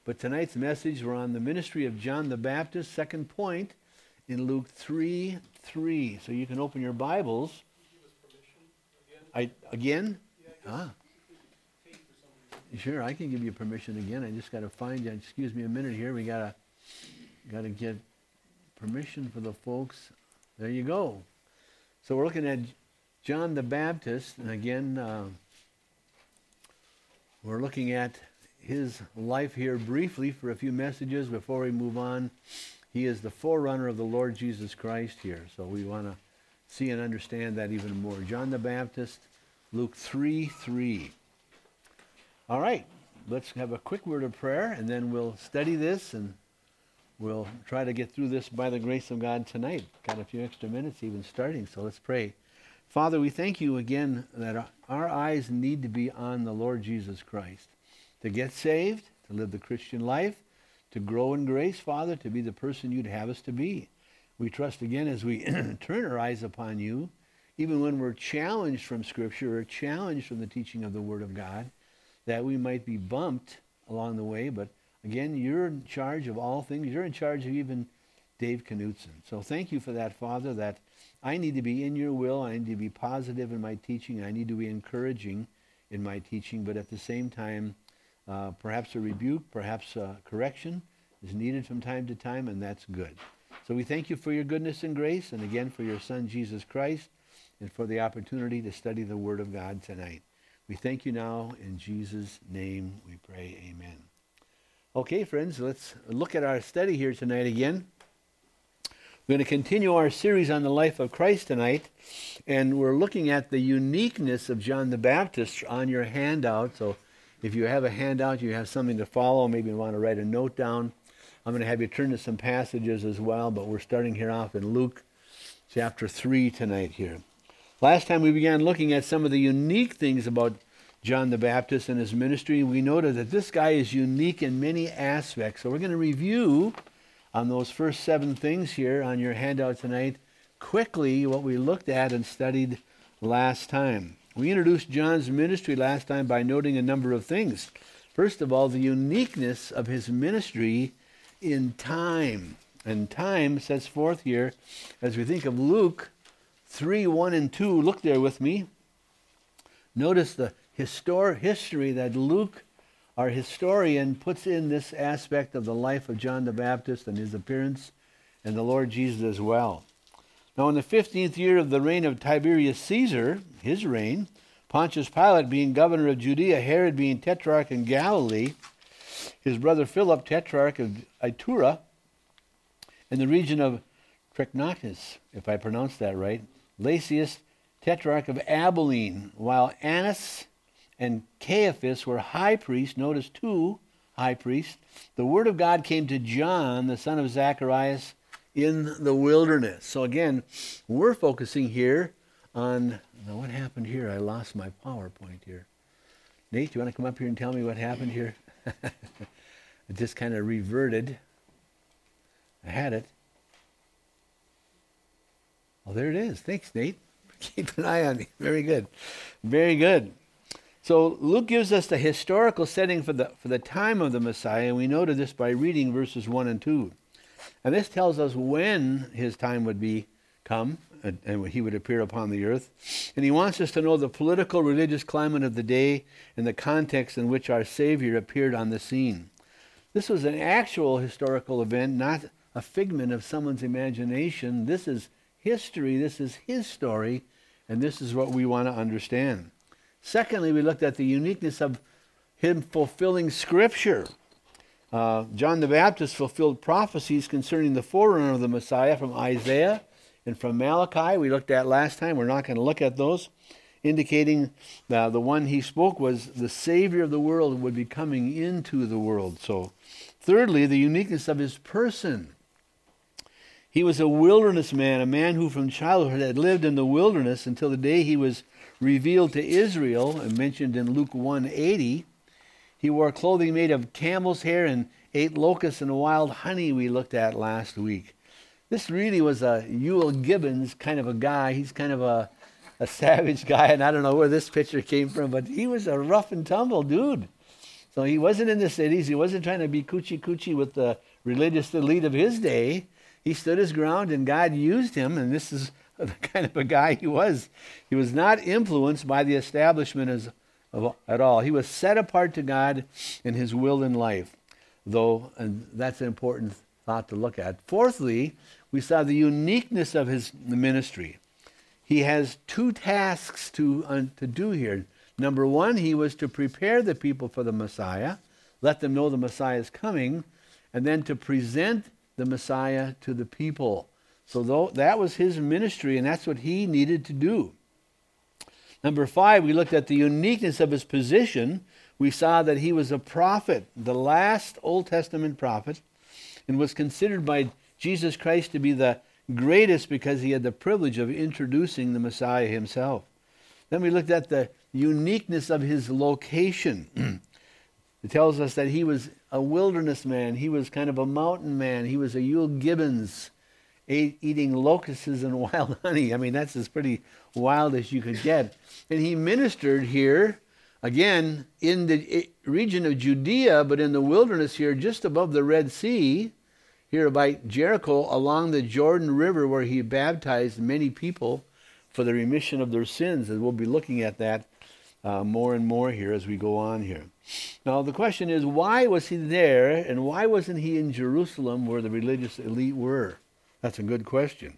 But tonight's message, we're on the ministry of John the Baptist, second point, in Luke 3:3. So you can open your Bibles. Again? Sure, I can give you permission again. I just got to find you. Excuse me a minute here. We gotta get permission for the folks. There you go. So we're looking at John the Baptist, and again, we're looking at his life here briefly for a few messages before we move on. He is the forerunner of the Lord Jesus Christ here, so we want to see and understand that even more. John the Baptist, Luke 3:3. All right, let's have a quick word of prayer, and then we'll study this, and we'll try to get through this by the grace of God tonight. Got a few extra minutes even starting, so let's pray. Father, we thank you again that our eyes need to be on the Lord Jesus Christ. To get saved, to live the Christian life, to grow in grace, Father, to be the person you'd have us to be. We trust again as we turn our eyes upon you, even when we're challenged from Scripture or challenged from the teaching of the Word of God, that we might be bumped along the way. But again, you're in charge of all things. You're in charge of even Dave Knutson. So thank you for that, Father, that I need to be in your will. I need to be positive in my teaching. I need to be encouraging in my teaching. But at the same time, perhaps a rebuke, perhaps a correction is needed from time to time, and that's good. So we thank you for your goodness and grace, and again for your Son, Jesus Christ, and for the opportunity to study the Word of God tonight. We thank you now. In Jesus' name we pray. Amen. Okay, friends, let's look at our study here tonight again. We're going to continue our series on the life of Christ tonight, and we're looking at the uniqueness of John the Baptist on your handout. So if you have a handout, you have something to follow, maybe you want to write a note down. I'm going to have you turn to some passages as well, but we're starting here off in Luke chapter 3 tonight here. Last time we began looking at some of the unique things about John the Baptist and his ministry. We noted that this guy is unique in many aspects. So we're going to review on those first 7 things here on your handout tonight quickly what we looked at and studied last time. We introduced John's ministry last time by noting a number of things. First of all, the uniqueness of his ministry in time. And time sets forth here, as we think of Luke 3:1 and 2. Look there with me. Notice the history that Luke, our historian, puts in this aspect of the life of John the Baptist and his appearance and the Lord Jesus as well. Now, in the 15th year of the reign of Tiberius Caesar, his reign, Pontius Pilate being governor of Judea, Herod being tetrarch in Galilee, his brother Philip, tetrarch of Iturea, in the region of Trachonitis, if I pronounce that right, Lysias, tetrarch of Abilene, while Annas and Caiaphas were high priests, notice 2 high priests, the word of God came to John, the son of Zacharias, in the wilderness. So again, we're focusing here on, now what happened here? I lost my PowerPoint here. Nate, do you want to come up here and tell me what happened here? It just kind of reverted. I had it. Oh, there it is. Thanks, Nate. Keep an eye on me. Very good. Very good. So Luke gives us the historical setting for the time of the Messiah, and we noted this by reading verses 1 and 2. And this tells us when his time would come and he would appear upon the earth. And he wants us to know the political, religious climate of the day and the context in which our Savior appeared on the scene. This was an actual historical event, not a figment of someone's imagination. This is history. This is his story, and this is what we want to understand. Secondly, we looked at the uniqueness of him fulfilling Scripture. John the Baptist fulfilled prophecies concerning the forerunner of the Messiah from Isaiah and from Malachi. We looked at last time. We're not going to look at those, indicating the one he spoke was the Savior of the world would be coming into the world. So, thirdly, the uniqueness of his person. He was a wilderness man, a man who from childhood had lived in the wilderness until the day he was revealed to Israel, and mentioned in Luke 1:80. He wore clothing made of camel's hair and ate locusts and wild honey, we looked at last week. This really was a Ewell Gibbons kind of a guy. He's kind of a savage guy, and I don't know where this picture came from, but he was a rough and tumble dude. So he wasn't in the cities. He wasn't trying to be coochie-coochie with the religious elite of his day. He stood his ground, and God used him, and this is the kind of a guy he was. He was not influenced by the establishment at all. He was set apart to God in his will in life, though, and that's an important thought to look at. Fourthly, we saw the uniqueness of his ministry. He has two tasks to do here. Number one, he was to prepare the people for the Messiah, let them know the Messiah is coming, and then to present the Messiah to the people. So that was his ministry, and that's what he needed to do. Number 5, we looked at the uniqueness of his position. We saw that he was a prophet, the last Old Testament prophet, and was considered by Jesus Christ to be the greatest because he had the privilege of introducing the Messiah himself. Then we looked at the uniqueness of his location. It tells us that he was a wilderness man. He was kind of a mountain man. He was a Yule Gibbons, eating locusts and wild honey. I mean, that's as pretty wild as you could get. And he ministered here, again, in the region of Judea, but in the wilderness here, just above the Red Sea, here by Jericho, along the Jordan River, where he baptized many people for the remission of their sins. And we'll be looking at that more and more here as we go on here. Now, the question is, why was he there, and why wasn't he in Jerusalem where the religious elite were? That's a good question.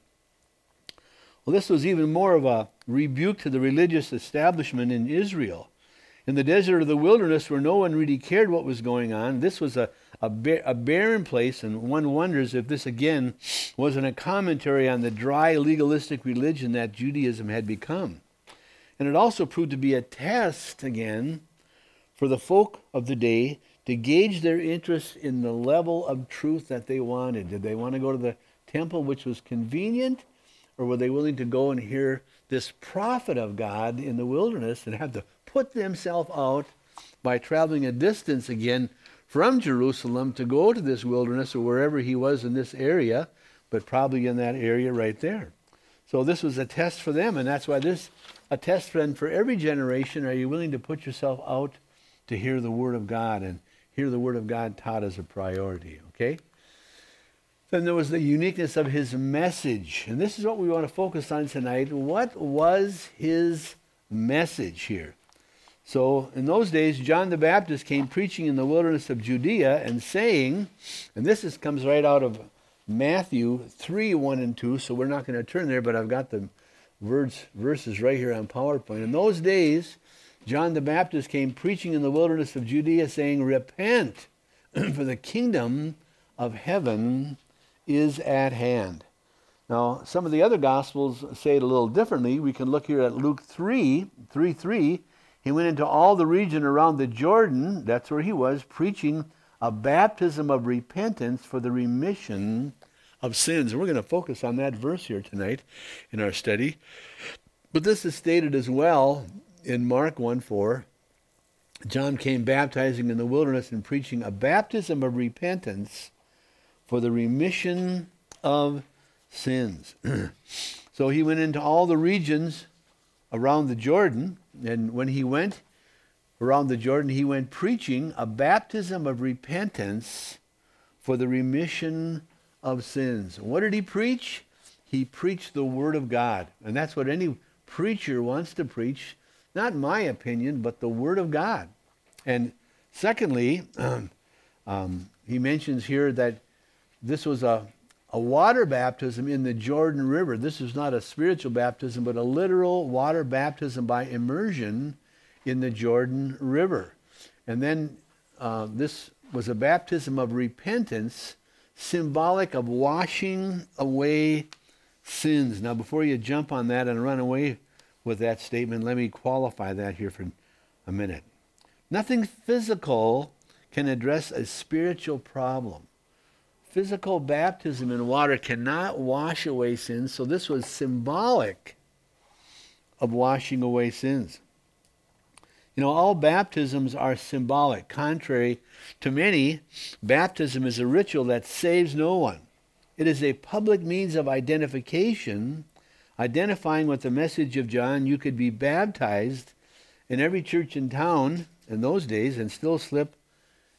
Well, this was even more of a rebuke to the religious establishment in Israel. In the desert of the wilderness, where no one really cared what was going on, this was a barren place, and one wonders if this again wasn't a commentary on the dry, legalistic religion that Judaism had become. And it also proved to be a test, again, for the folk of the day to gauge their interest in the level of truth that they wanted. Did they want to go to the temple, which was convenient, or were they willing to go and hear this prophet of God in the wilderness and have to put themselves out by traveling a distance again from Jerusalem to go to this wilderness or wherever he was in this area, but probably in that area right there. So this was a test for them, and that's why this a test friend for every generation. Are you willing to put yourself out to hear the Word of God and hear the Word of God taught as a priority? Okay? Then there was the uniqueness of his message, and this is what we want to focus on tonight. What was his message here? So in those days, John the Baptist came preaching in the wilderness of Judea and saying, and this comes right out of Matthew 3, 1 and 2, so we're not going to turn there, but I've got the verses right here on PowerPoint. In those days, John the Baptist came preaching in the wilderness of Judea saying, "Repent, for the kingdom of heaven is at hand." Now, some of the other Gospels say it a little differently. We can look here at Luke 3:3. He went into all the region around the Jordan, that's where he was, preaching a baptism of repentance for the remission of sins. And we're going to focus on that verse here tonight in our study. But this is stated as well in Mark 1:4. John came baptizing in the wilderness and preaching a baptism of repentance for the remission of sins. So he went into all the regions around the Jordan, and when he went around the Jordan, he went preaching a baptism of repentance for the remission of sins. What did he preach? He preached the Word of God, and that's what any preacher wants to preach, not my opinion, but the Word of God. And secondly, he mentions here that this was a water baptism in the Jordan River. This is not a spiritual baptism, but a literal water baptism by immersion in the Jordan River. And then this was a baptism of repentance, symbolic of washing away sins. Now, before you jump on that and run away with that statement, let me qualify that here for a minute. Nothing physical can address a spiritual problem. Physical baptism in water cannot wash away sins, so this was symbolic of washing away sins. You know, all baptisms are symbolic. Contrary to many, baptism is a ritual that saves no one. It is a public means of identification, identifying with the message of John. You could be baptized in every church in town in those days and still slip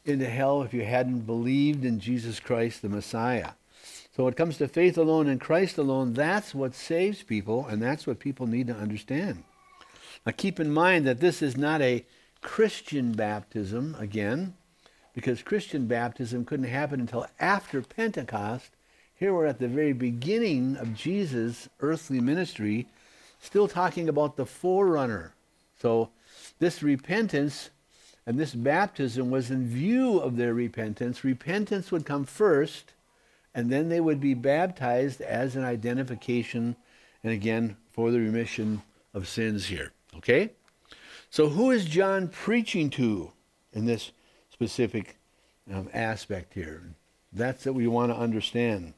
into hell if you hadn't believed in Jesus Christ, the Messiah. So when it comes to faith alone in Christ alone, that's what saves people, and that's what people need to understand. Now keep in mind that this is not a Christian baptism, again, because Christian baptism couldn't happen until after Pentecost. Here we're at the very beginning of Jesus' earthly ministry, still talking about the forerunner. So this repentance and this baptism was in view of their repentance. Repentance would come first, and then they would be baptized as an identification, and again, for the remission of sins here. Okay? So who is John preaching to in this specific aspect here? That's what we want to understand.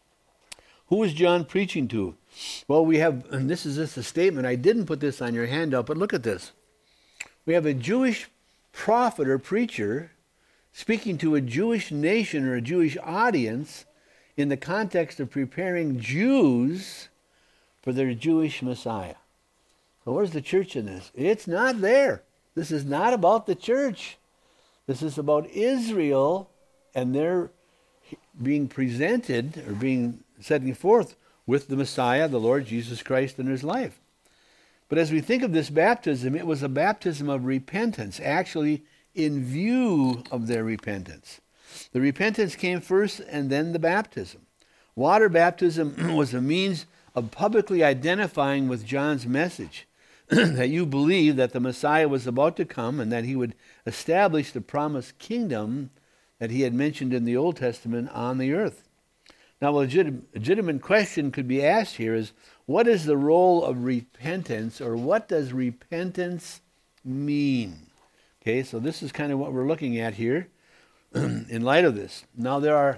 Who is John preaching to? Well, we have, and this is just a statement. I didn't put this on your handout, but look at this. We have a Jewish prophet or preacher speaking to a Jewish nation or a Jewish audience in the context of preparing Jews for their Jewish Messiah. So where's the church in this? It's not there. This is not about the church. This is about Israel and their being presented or being setting forth with the Messiah, the Lord Jesus Christ, in his life. But as we think of this baptism, it was a baptism of repentance, actually in view of their repentance. The repentance came first and then the baptism. Water baptism was a means of publicly identifying with John's message that you believe that the Messiah was about to come and that he would establish the promised kingdom that he had mentioned in the Old Testament on the earth. Now, a legitimate question could be asked here is, what is the role of repentance, or what does repentance mean? Okay, so this is kind of what we're looking at here in light of this. Now, there are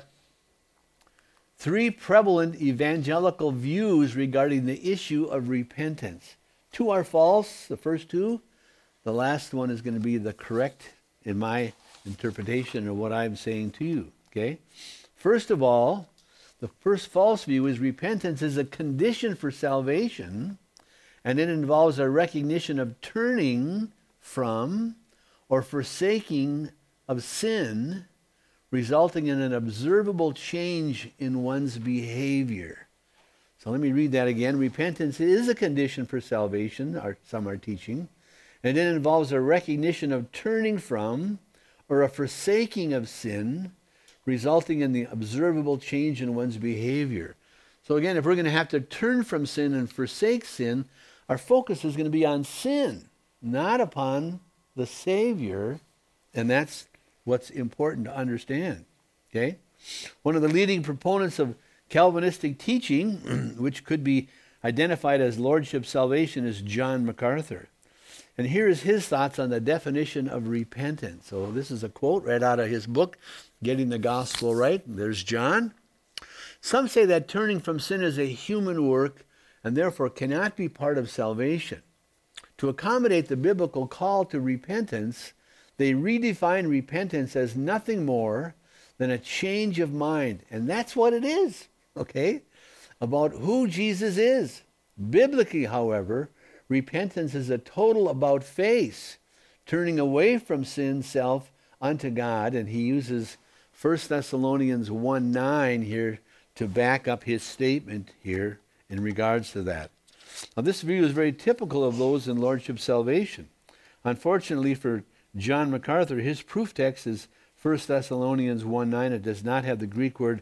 three prevalent evangelical views regarding the issue of repentance. Two are false, the first two. The last one is going to be the correct in my interpretation of what I'm saying to you. Okay? First of all, the first false view is repentance is a condition for salvation, and it involves a recognition of turning from or forsaking of sin, resulting in an observable change in one's behavior. So let me read that again. Repentance is a condition for salvation, some are teaching, and it involves a recognition of turning from or a forsaking of sin, resulting in the observable change in one's behavior. So again, if we're going to have to turn from sin and forsake sin, our focus is going to be on sin, not upon the Savior, and that's what's important to understand. Okay? One of the leading proponents of Calvinistic teaching, which could be identified as Lordship salvation, is John MacArthur. And here is his thoughts on the definition of repentance. So this is a quote right out of his book, Getting the Gospel Right. There's John. Some say that turning from sin is a human work and therefore cannot be part of salvation. To accommodate the biblical call to repentance, they redefine repentance as nothing more than a change of mind. And that's what it is, okay? About who Jesus is. Biblically, however, repentance is a total about face, turning away from sin, self, unto God. And he uses 1 Thessalonians 1:9 here to back up his statement here in regards to that. Now, this view is very typical of those in Lordship salvation. Unfortunately for John MacArthur, his proof text is 1 Thessalonians 1:9. It does not have the Greek word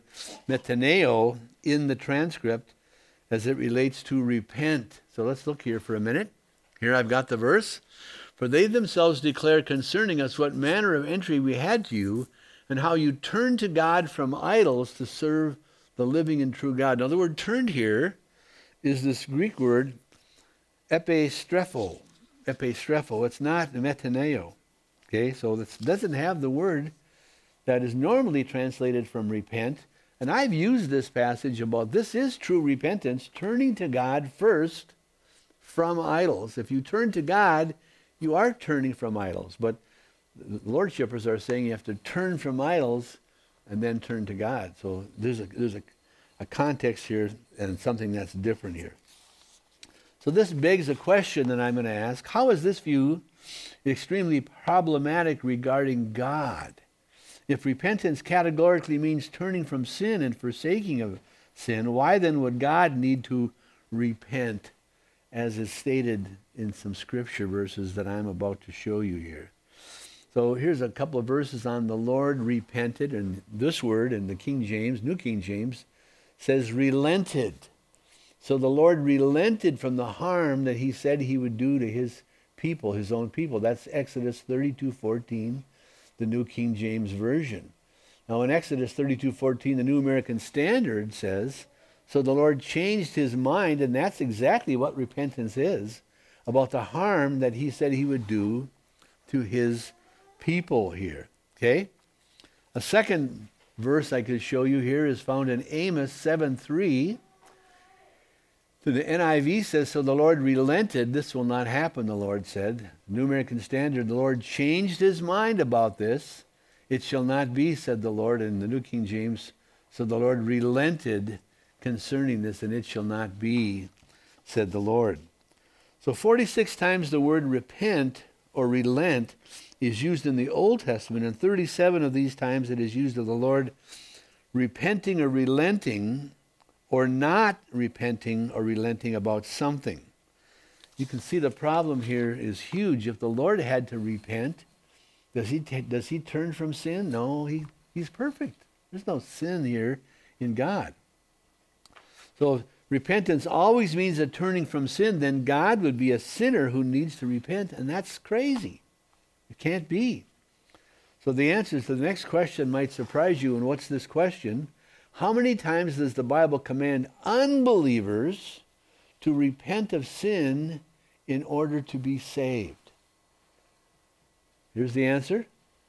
metaneo in the transcript as it relates to repent. So let's look here for a minute. Here I've got the verse. For they themselves declare concerning us what manner of entry we had to you, and how you turned to God from idols to serve the living and true God. Now the word turned here is this Greek word epistrepho. Epistrepho. It's not metaneo. Okay, so this doesn't have the word that is normally translated from repent. And I've used this passage about this is true repentance, turning to God first from idols. If you turn to God, you are turning from idols. But the Lordshippers are saying you have to turn from idols and then turn to God. So there's a context here and something that's different here. So this begs a question that I'm going to ask. How is this view extremely problematic regarding God? If repentance categorically means turning from sin and forsaking of sin, why then would God need to repent, as is stated in some scripture verses that I'm about to show you here? So here's a couple of verses on the Lord repented, and this word in the King James, New King James, says relented. So the Lord relented from the harm that he said he would do to his people, his own people. That's Exodus 32:14, the New King James Version. Now in Exodus 32:14, the New American Standard says, so the Lord changed his mind, and that's exactly what repentance is, about the harm that he said he would do to his people here. Okay? A second verse I could show you here is found in Amos 7:3. The NIV says, so the Lord relented. This will not happen, the Lord said. New American Standard, the Lord changed his mind about this. It shall not be, said the Lord. In the New King James, so the Lord relented concerning this, and it shall not be, said the Lord. So 46 times the word repent or relent is used in the Old Testament, and 37 of these times it is used of the Lord repenting or relenting, or not repenting or relenting about something. You can see the problem here is huge. If the Lord had to repent, does he turn from sin? No, he's perfect. There's no sin here in God. So if repentance always means a turning from sin, then God would be a sinner who needs to repent, and that's crazy. It can't be. So the answers to the next question might surprise you, and what's this question? How many times does the Bible command unbelievers to repent of sin in order to be saved? Here's the answer.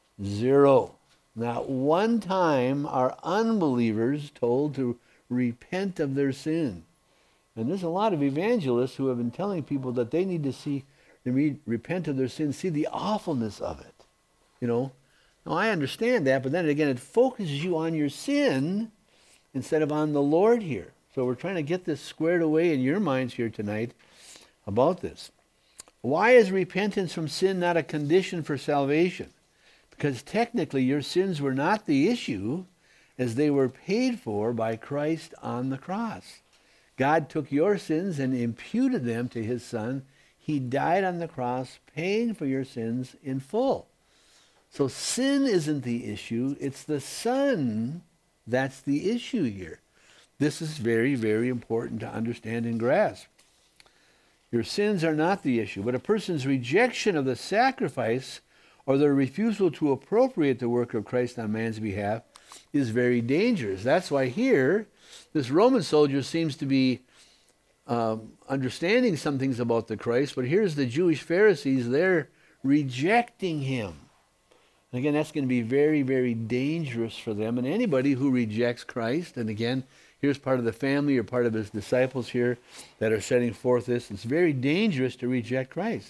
0. Not one time are unbelievers told to repent of their sin. And there's a lot of evangelists who have been telling people that they need to repent of their sin, see the awfulness of it. You know? Now I understand that, but then again, it focuses you on your sin instead of on the Lord here. So we're trying to get this squared away in your minds here tonight about this. Why is repentance from sin not a condition for salvation? Because technically your sins were not the issue, as they were paid for by Christ on the cross. God took your sins and imputed them to his Son. He died on the cross, paying for your sins in full. So sin isn't the issue, it's the Son that's the issue here. This is very, very important to understand and grasp. Your sins are not the issue, but a person's rejection of the sacrifice or their refusal to appropriate the work of Christ on man's behalf is very dangerous. That's why here, this Roman soldier seems to be understanding some things about the Christ, but here's the Jewish Pharisees, they're rejecting him. And again, that's going to be very, very dangerous for them. And anybody who rejects Christ, and again, here's part of the family or part of his disciples here that are setting forth this, it's very dangerous to reject Christ.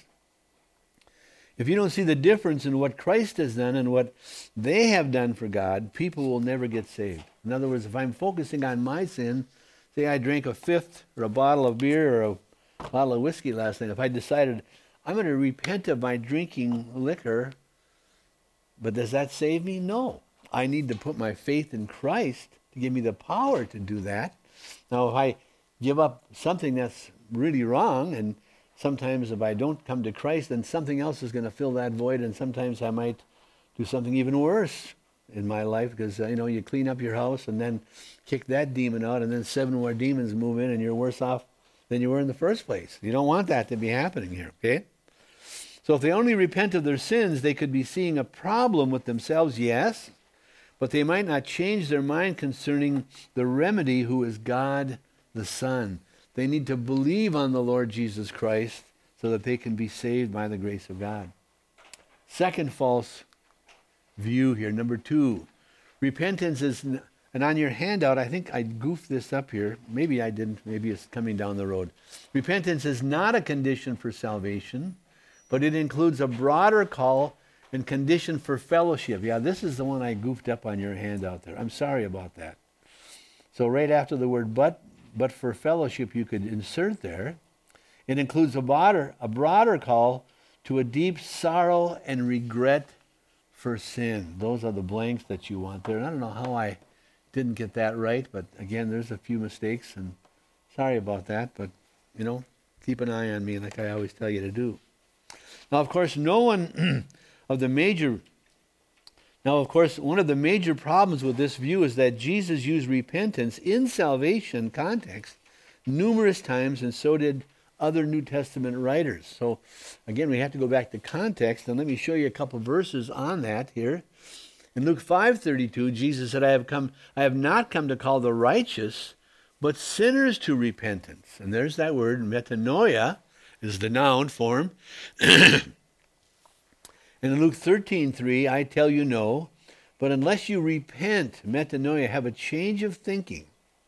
If you don't see the difference in what Christ has done and what they have done for God, people will never get saved. In other words, if I'm focusing on my sin, say I drank a fifth or a bottle of beer or a bottle of whiskey last night, if I decided I'm going to repent of my drinking liquor, but does that save me? No. I need to put my faith in Christ to give me the power to do that. Now, if I give up something that's really wrong, and sometimes if I don't come to Christ, then something else is going to fill that void, and sometimes I might do something even worse in my life, because you clean up your house and then kick that demon out, and then 7 more demons move in, and you're worse off than you were in the first place. You don't want that to be happening here, okay? So if they only repent of their sins, they could be seeing a problem with themselves, yes, but they might not change their mind concerning the remedy, who is God the Son. They need to believe on the Lord Jesus Christ so that they can be saved by the grace of God. Second false view here, number 2. Repentance is, and on your handout, I think I goofed this up here. Maybe I didn't. Maybe it's coming down the road. Repentance is not a condition for salvation, but it includes a broader call and condition for fellowship. Yeah, this is the one I goofed up on your handout there. I'm sorry about that. So right after the word but for fellowship, you could insert there. It includes a broader call to a deep sorrow and regret for sin. Those are the blanks that you want there. And I don't know how I didn't get that right, but again, there's a few mistakes, and sorry about that, but, keep an eye on me like I always tell you to do. Now, of course, one of the major problems with this view is that Jesus used repentance in salvation context numerous times, and so did other New Testament writers. So, again, we have to go back to context, and let me show you a couple verses on that here. In Luke 5:32, Jesus said, I have not come to call the righteous, but sinners to repentance. And there's that word, metanoia, is the noun form. And in Luke 13:3, I tell you no, but unless you repent, metanoia, have a change of thinking,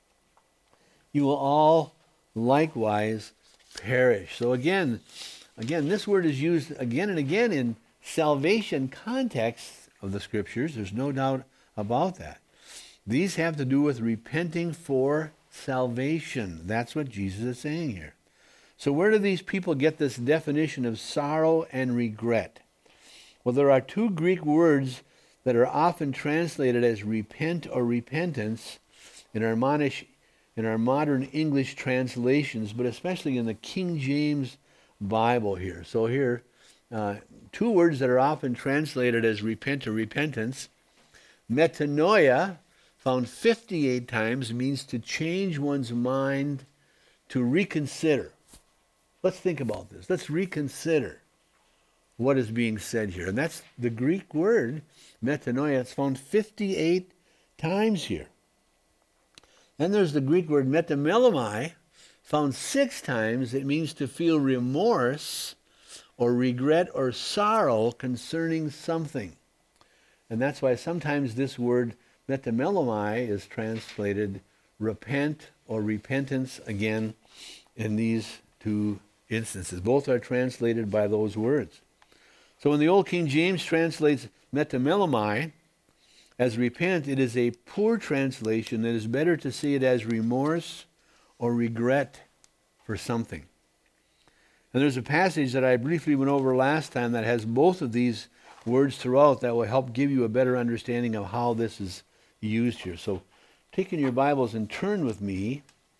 you will all likewise perish. So again, this word is used again and again in salvation context of the Scriptures. There's no doubt about that. These have to do with repenting for salvation. That's what Jesus is saying here. So where do these people get this definition of sorrow and regret? Well, there are two Greek words that are often translated as repent or repentance in our modern English translations, but especially in the King James Bible here. So here, two words that are often translated as repent or repentance. Metanoia, found 58 times, means to change one's mind, to reconsider. Let's think about this. Let's reconsider what is being said here. And that's the Greek word, metanoia. It's found 58 times here. Then there's the Greek word metamelomai, found 6 times. It means to feel remorse or regret or sorrow concerning something. And that's why sometimes this word metamelomai is translated repent or repentance again in these two instances. Both are translated by those words. So when the Old King James translates metamelomai as repent, it is a poor translation. It is better to see it as remorse or regret for something. And there's a passage that I briefly went over last time that has both of these words throughout that will help give you a better understanding of how this is used here. So take in your Bibles and turn with me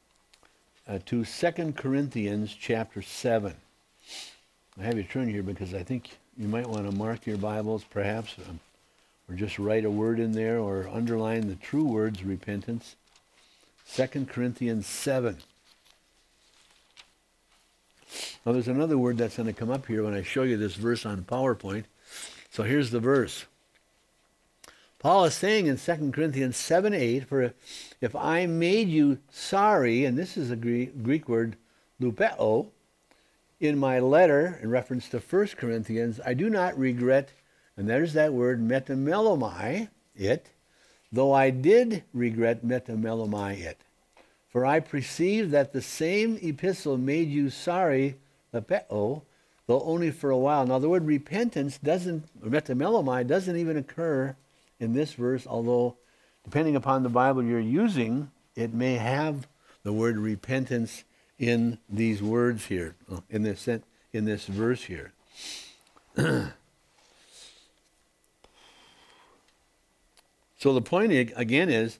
to 2 Corinthians chapter 7. I have you turn here because I think you might want to mark your Bibles perhaps, or just write a word in there or underline the true words repentance. 2 Corinthians 7. Now there's another word that's going to come up here when I show you this verse on PowerPoint. So here's the verse. Paul is saying in 2 Corinthians 7:8, for if I made you sorry, and this is a Greek word, lupeo, in my letter, in reference to 1 Corinthians, I do not regret, and there's that word, metamelomai, it, though I did regret metamelomai it. For I perceive that the same epistle made you sorry, lepeo, though only for a while. Now the word repentance metamelomai doesn't even occur in this verse, although depending upon the Bible you're using, it may have the word repentance in these words here, in this verse here. So the point again is,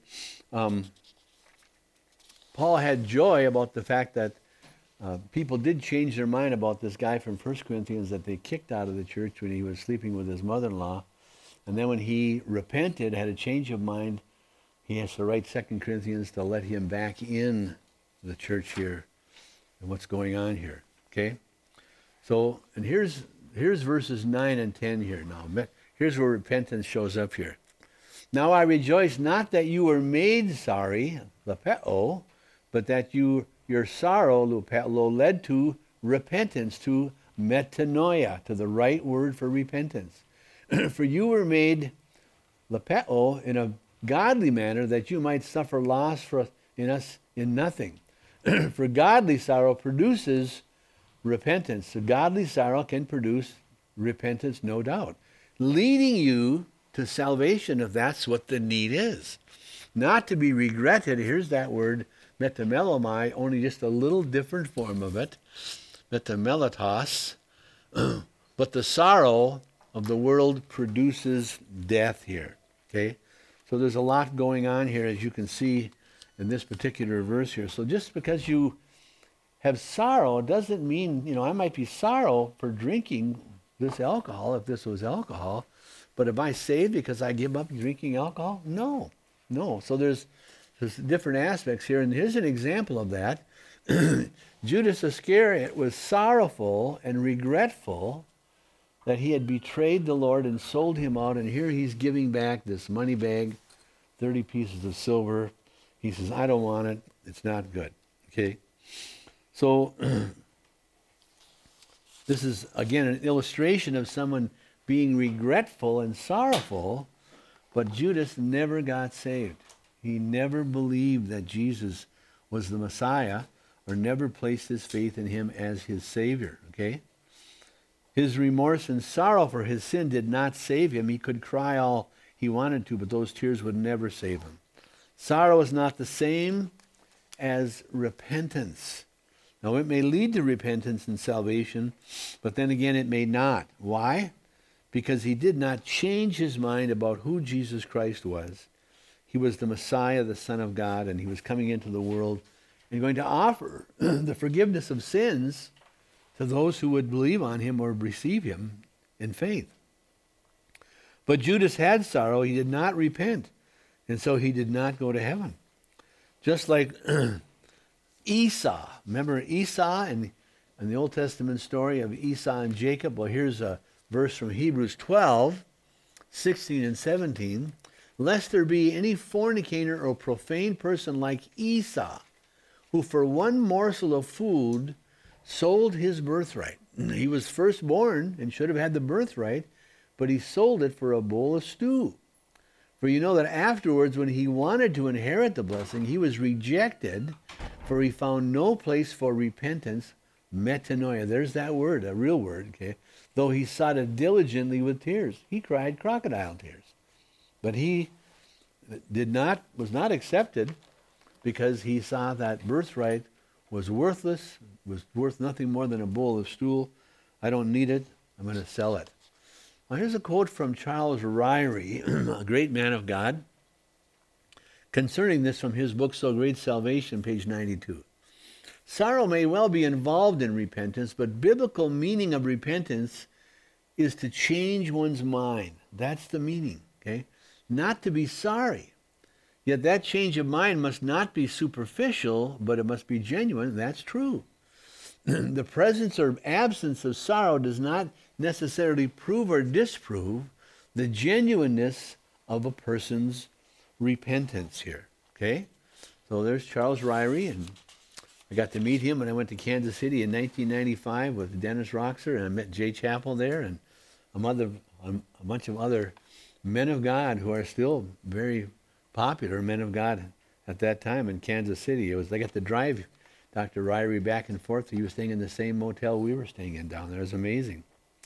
Paul had joy about the fact that people did change their mind about this guy from 1 Corinthians that they kicked out of the church when he was sleeping with his mother-in-law. And then when he repented, had a change of mind, he has to write 2 Corinthians to let him back in the church here and what's going on here. Okay? So, and here's verses 9 and 10 here now. Here's where repentance shows up here. Now I rejoice not that you were made sorry, lepeo, but that your sorrow, lupeo, led to repentance, to metanoia, to the right word for repentance. For you were made lepeo in a godly manner, that you might suffer loss in us in nothing. For godly sorrow produces repentance. So godly sorrow can produce repentance, no doubt, leading you to salvation if that's what the need is. Not to be regretted. Here's that word, metamelomai, only just a little different form of it, metameletos. But the sorrow of the world produces death here. Okay? So there's a lot going on here, as you can see in this particular verse here. So just because you have sorrow doesn't mean, I might be sorrow for drinking this alcohol, if this was alcohol, but am I saved because I give up drinking alcohol? No. So there's different aspects here, and here's an example of that. Judas Iscariot was sorrowful and regretful that he had betrayed the Lord and sold him out, and here he's giving back this money bag, 30 pieces of silver. He says, I don't want it. It's not good. Okay? So this is, again, an illustration of someone being regretful and sorrowful, but Judas never got saved. He never believed that Jesus was the Messiah or never placed his faith in him as his Savior. Okay? His remorse and sorrow for his sin did not save him. He could cry all he wanted to, but those tears would never save him. Sorrow is not the same as repentance. Now, it may lead to repentance and salvation, but then again, it may not. Why? Because he did not change his mind about who Jesus Christ was. He was the Messiah, the Son of God, and he was coming into the world and going to offer the forgiveness of sins to those who would believe on him or receive him in faith. But Judas had sorrow. He did not repent, and so he did not go to heaven. Just like Esau. Remember Esau and the Old Testament story of Esau and Jacob? Well, here's a verse from Hebrews 12, 16 and 17. Lest there be any fornicator or profane person like Esau, who for one morsel of food sold his birthright. He was firstborn and should have had the birthright, but he sold it for a bowl of stew. For you know that afterwards, when he wanted to inherit the blessing, he was rejected, for he found no place for repentance, metanoia. There's that word, a real word, okay? Though he sought it diligently with tears. He cried crocodile tears. But he was not accepted because he saw that birthright was worthless, was worth nothing more than a bowl of stew. I don't need it. I'm going to sell it. Now, here's a quote from Charles Ryrie, a great man of God, concerning this from his book, So Great Salvation, page 92. Sorrow may well be involved in repentance, but biblical meaning of repentance is to change one's mind. That's the meaning, okay? Not to be sorry. Yet that change of mind must not be superficial, but it must be genuine. That's true. The presence or absence of sorrow does not necessarily prove or disprove the genuineness of a person's repentance here. Okay? So there's Charles Ryrie, and I got to meet him when I went to Kansas City in 1995 with Dennis Roxer, and I met Jay Chappell there, and a bunch of other men of God who are still very popular men of God at that time in Kansas City. I got to drive Dr. Ryrie back and forth. He was staying in the same motel we were staying in down there. It was amazing.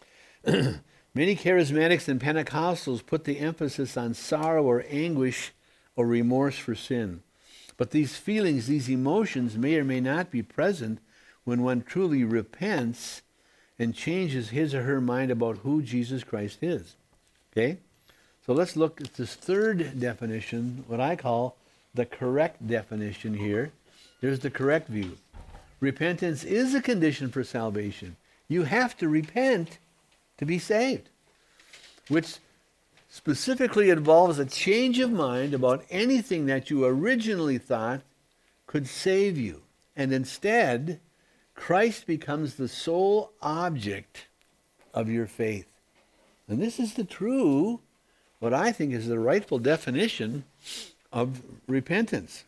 Many charismatics and Pentecostals put the emphasis on sorrow or anguish or remorse for sin. But these feelings, these emotions may or may not be present when one truly repents and changes his or her mind about who Jesus Christ is. Okay? So let's look at this third definition, what I call the correct definition here. There's the correct view. Repentance is a condition for salvation. You have to repent to be saved, which specifically involves a change of mind about anything that you originally thought could save you. And instead, Christ becomes the sole object of your faith. And this is the true, what I think is the rightful definition of repentance.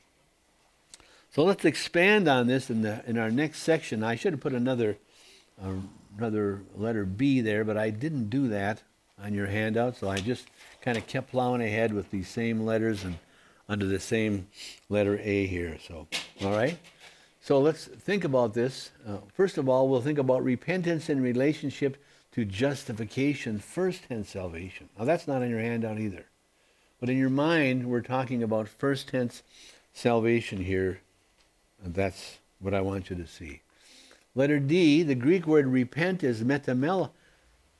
So let's expand on this in our next section. I should have put another letter B there, but I didn't do that on your handout, so I just kind of kept plowing ahead with these same letters and under the same letter A here. So, all right? So let's think about this. First of all, we'll think about repentance in relationship to justification, first tense salvation. Now, that's not on your handout either. But in your mind, we're talking about first tense salvation here. And that's what I want you to see. Letter D, the Greek word repent is metamelo.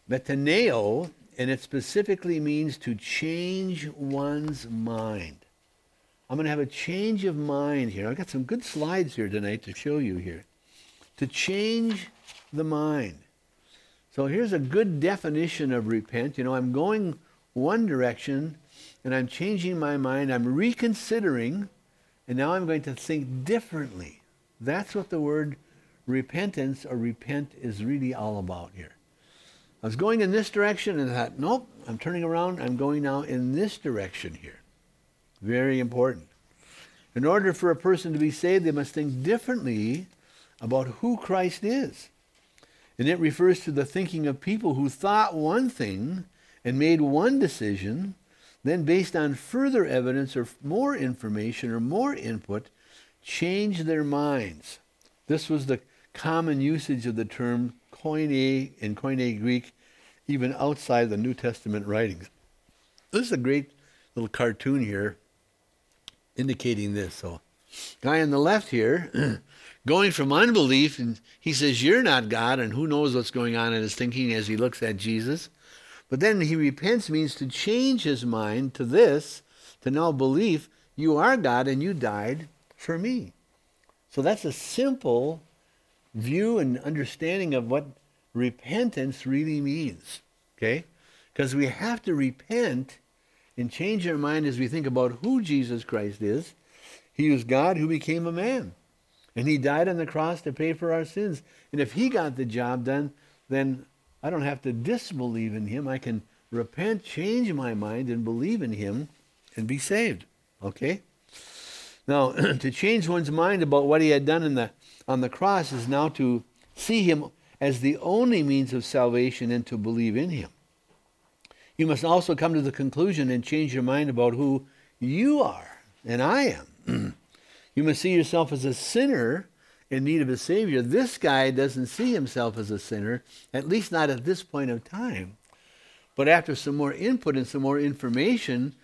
Metaneo, and it specifically means to change one's mind. I'm going to have a change of mind here. I've got some good slides here tonight to show you here. To change the mind. So here's a good definition of repent. I'm going one direction, and I'm changing my mind. I'm reconsidering, and now I'm going to think differently. That's what the word repentance or repent is really all about here. I was going in this direction and I thought, nope, I'm turning around. I'm going now in this direction here. Very important. In order for a person to be saved, they must think differently about who Christ is. And it refers to the thinking of people who thought one thing and made one decision, then based on further evidence or more information or more input, changed their minds. This was the common usage of the term koine in Koine Greek, even outside the New Testament writings. This is a great little cartoon here indicating this. So, guy on the left here, going from unbelief, and he says, you're not God, and who knows what's going on in his thinking as he looks at Jesus. But then he repents means to change his mind to this, to now believe you are God and you died for me. So that's a simple view and understanding of what repentance really means, okay? Because we have to repent and change our mind as we think about who Jesus Christ is. He was God who became a man. And he died on the cross to pay for our sins. And if he got the job done, then I don't have to disbelieve in him. I can repent, change my mind, and believe in him and be saved, okay? Now, to change one's mind about what he had done on the cross is now to see him as the only means of salvation and to believe in him. You must also come to the conclusion and change your mind about who you are and I am. You must see yourself as a sinner in need of a Savior. This guy doesn't see himself as a sinner, at least not at this point of time. But after some more input and some more information,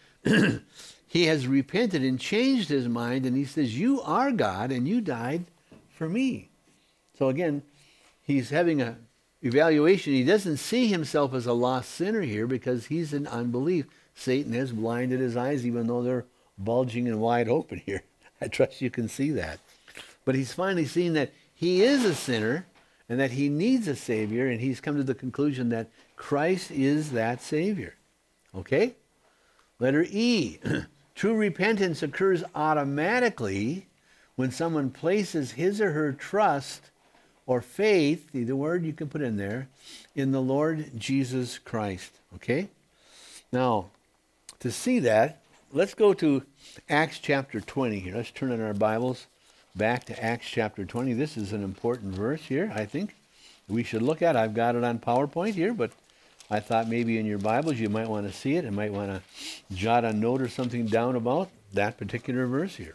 he has repented and changed his mind, and he says, you are God, and you died for me. So again, he's having an evaluation. He doesn't see himself as a lost sinner here because he's in unbelief. Satan has blinded his eyes, even though they're bulging and wide open here. I trust you can see that. But he's finally seen that he is a sinner and that he needs a Savior, and he's come to the conclusion that Christ is that Savior. Okay? Letter E. True repentance occurs automatically when someone places his or her trust or faith, either word you can put in there, in the Lord Jesus Christ. Okay? Now, to see that, let's go to Acts chapter 20 here. Let's turn in our Bibles back to Acts chapter 20. This is an important verse here, I think, we should look at. I've got it on PowerPoint here, but I thought maybe in your Bibles you might want to see it and might want to jot a note or something down about that particular verse here.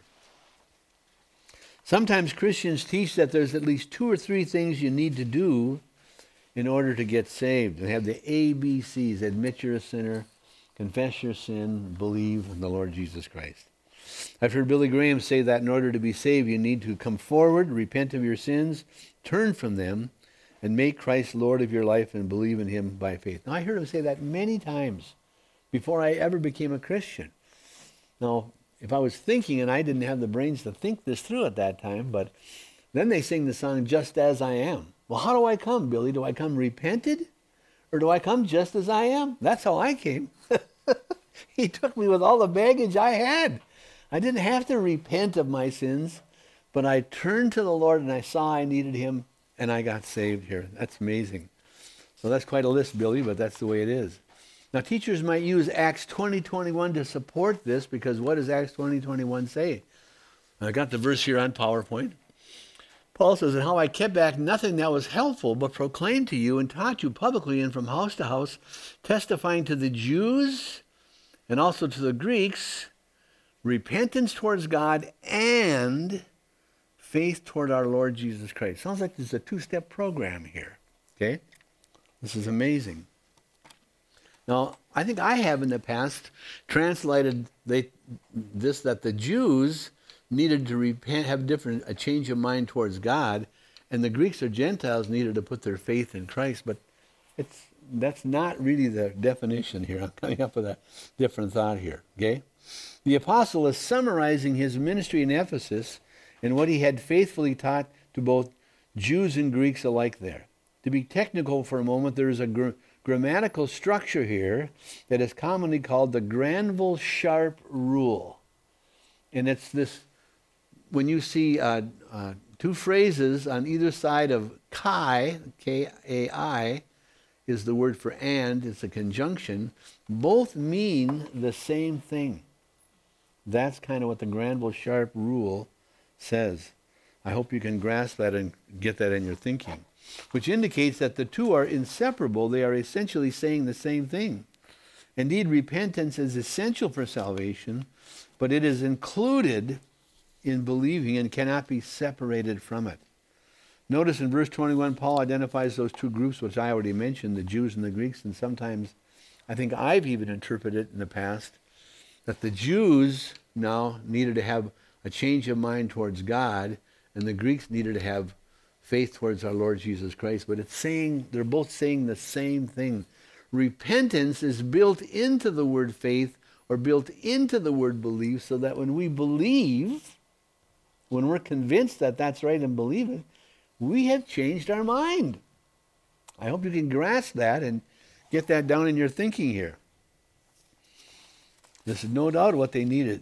Sometimes Christians teach that there's at least 2 or 3 things you need to do in order to get saved. They have the ABCs: admit you're a sinner, confess your sin, believe in the Lord Jesus Christ. I've heard Billy Graham say that in order to be saved, you need to come forward, repent of your sins, turn from them, and make Christ Lord of your life and believe in him by faith. Now, I heard him say that many times before I ever became a Christian. Now, if I was thinking, and I didn't have the brains to think this through at that time, but then they sing the song, Just As I Am. Well, how do I come, Billy? Do I come repented? Or do I come just as I am? That's how I came. He took me with all the baggage I had. I didn't have to repent of my sins, but I turned to the Lord and I saw I needed him, and I got saved here. That's amazing. So that's quite a list, Billy, but that's the way it is. Now, teachers might use Acts 20:21 to support this, because what does Acts 20:21 say? I got the verse here on PowerPoint. Paul says, and how I kept back nothing that was helpful, but proclaimed to you and taught you publicly and from house to house, testifying to the Jews and also to the Greeks, repentance towards God and faith toward our Lord Jesus Christ. Sounds like there's a 2-step program here. Okay? This is amazing. Now, I think I have in the past translated this, that the Jews needed to repent, have a change of mind towards God, and the Greeks or Gentiles needed to put their faith in Christ. But that's not really the definition here. I'm coming up with a different thought here, okay? The apostle is summarizing his ministry in Ephesus and what he had faithfully taught to both Jews and Greeks alike there. To be technical for a moment, there is a grammatical structure here that is commonly called the Granville-Sharp rule. And it's this, when you see two phrases on either side of kai, K-A-I, is the word for and, it's a conjunction, both mean the same thing. That's kind of what the Granville-Sharp rule says. I hope you can grasp that and get that in your thinking, which indicates that the two are inseparable. They are essentially saying the same thing. Indeed, repentance is essential for salvation, but it is included in believing and cannot be separated from it. Notice in verse 21, Paul identifies those two groups, which I already mentioned, the Jews and the Greeks, and sometimes, I think I've even interpreted it in the past, that the Jews now needed to have a change of mind towards God, and the Greeks needed to have faith towards our Lord Jesus Christ. But it's saying, they're both saying the same thing. Repentance is built into the word faith or built into the word believe, so that when we believe, when we're convinced that that's right and believe it, we have changed our mind. I hope you can grasp that and get that down in your thinking here. This is no doubt what they needed.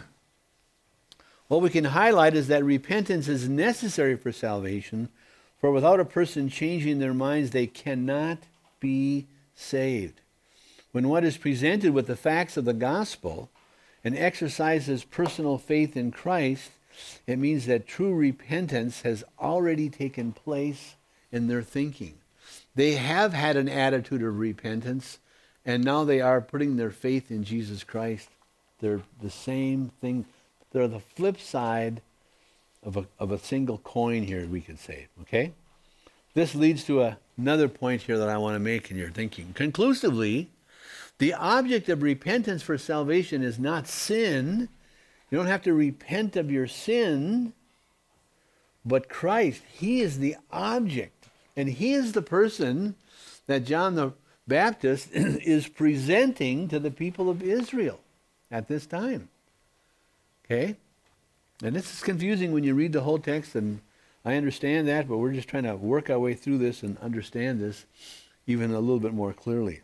What we can highlight is that repentance is necessary for salvation, for without a person changing their minds, they cannot be saved. When one is presented with the facts of the gospel and exercises personal faith in Christ, it means that true repentance has already taken place in their thinking. They have had an attitude of repentance, and now they are putting their faith in Jesus Christ. They're the same thing. They're the flip side of a single coin here, we could say. Okay? This leads to another point here that I want to make in your thinking. Conclusively, the object of repentance for salvation is not sin. You don't have to repent of your sin, but Christ. He is the object, and he is the person that John the Baptist is presenting to the people of Israel at this time. Okay? And this is confusing when you read the whole text, and I understand that, but we're just trying to work our way through this and understand this even a little bit more clearly.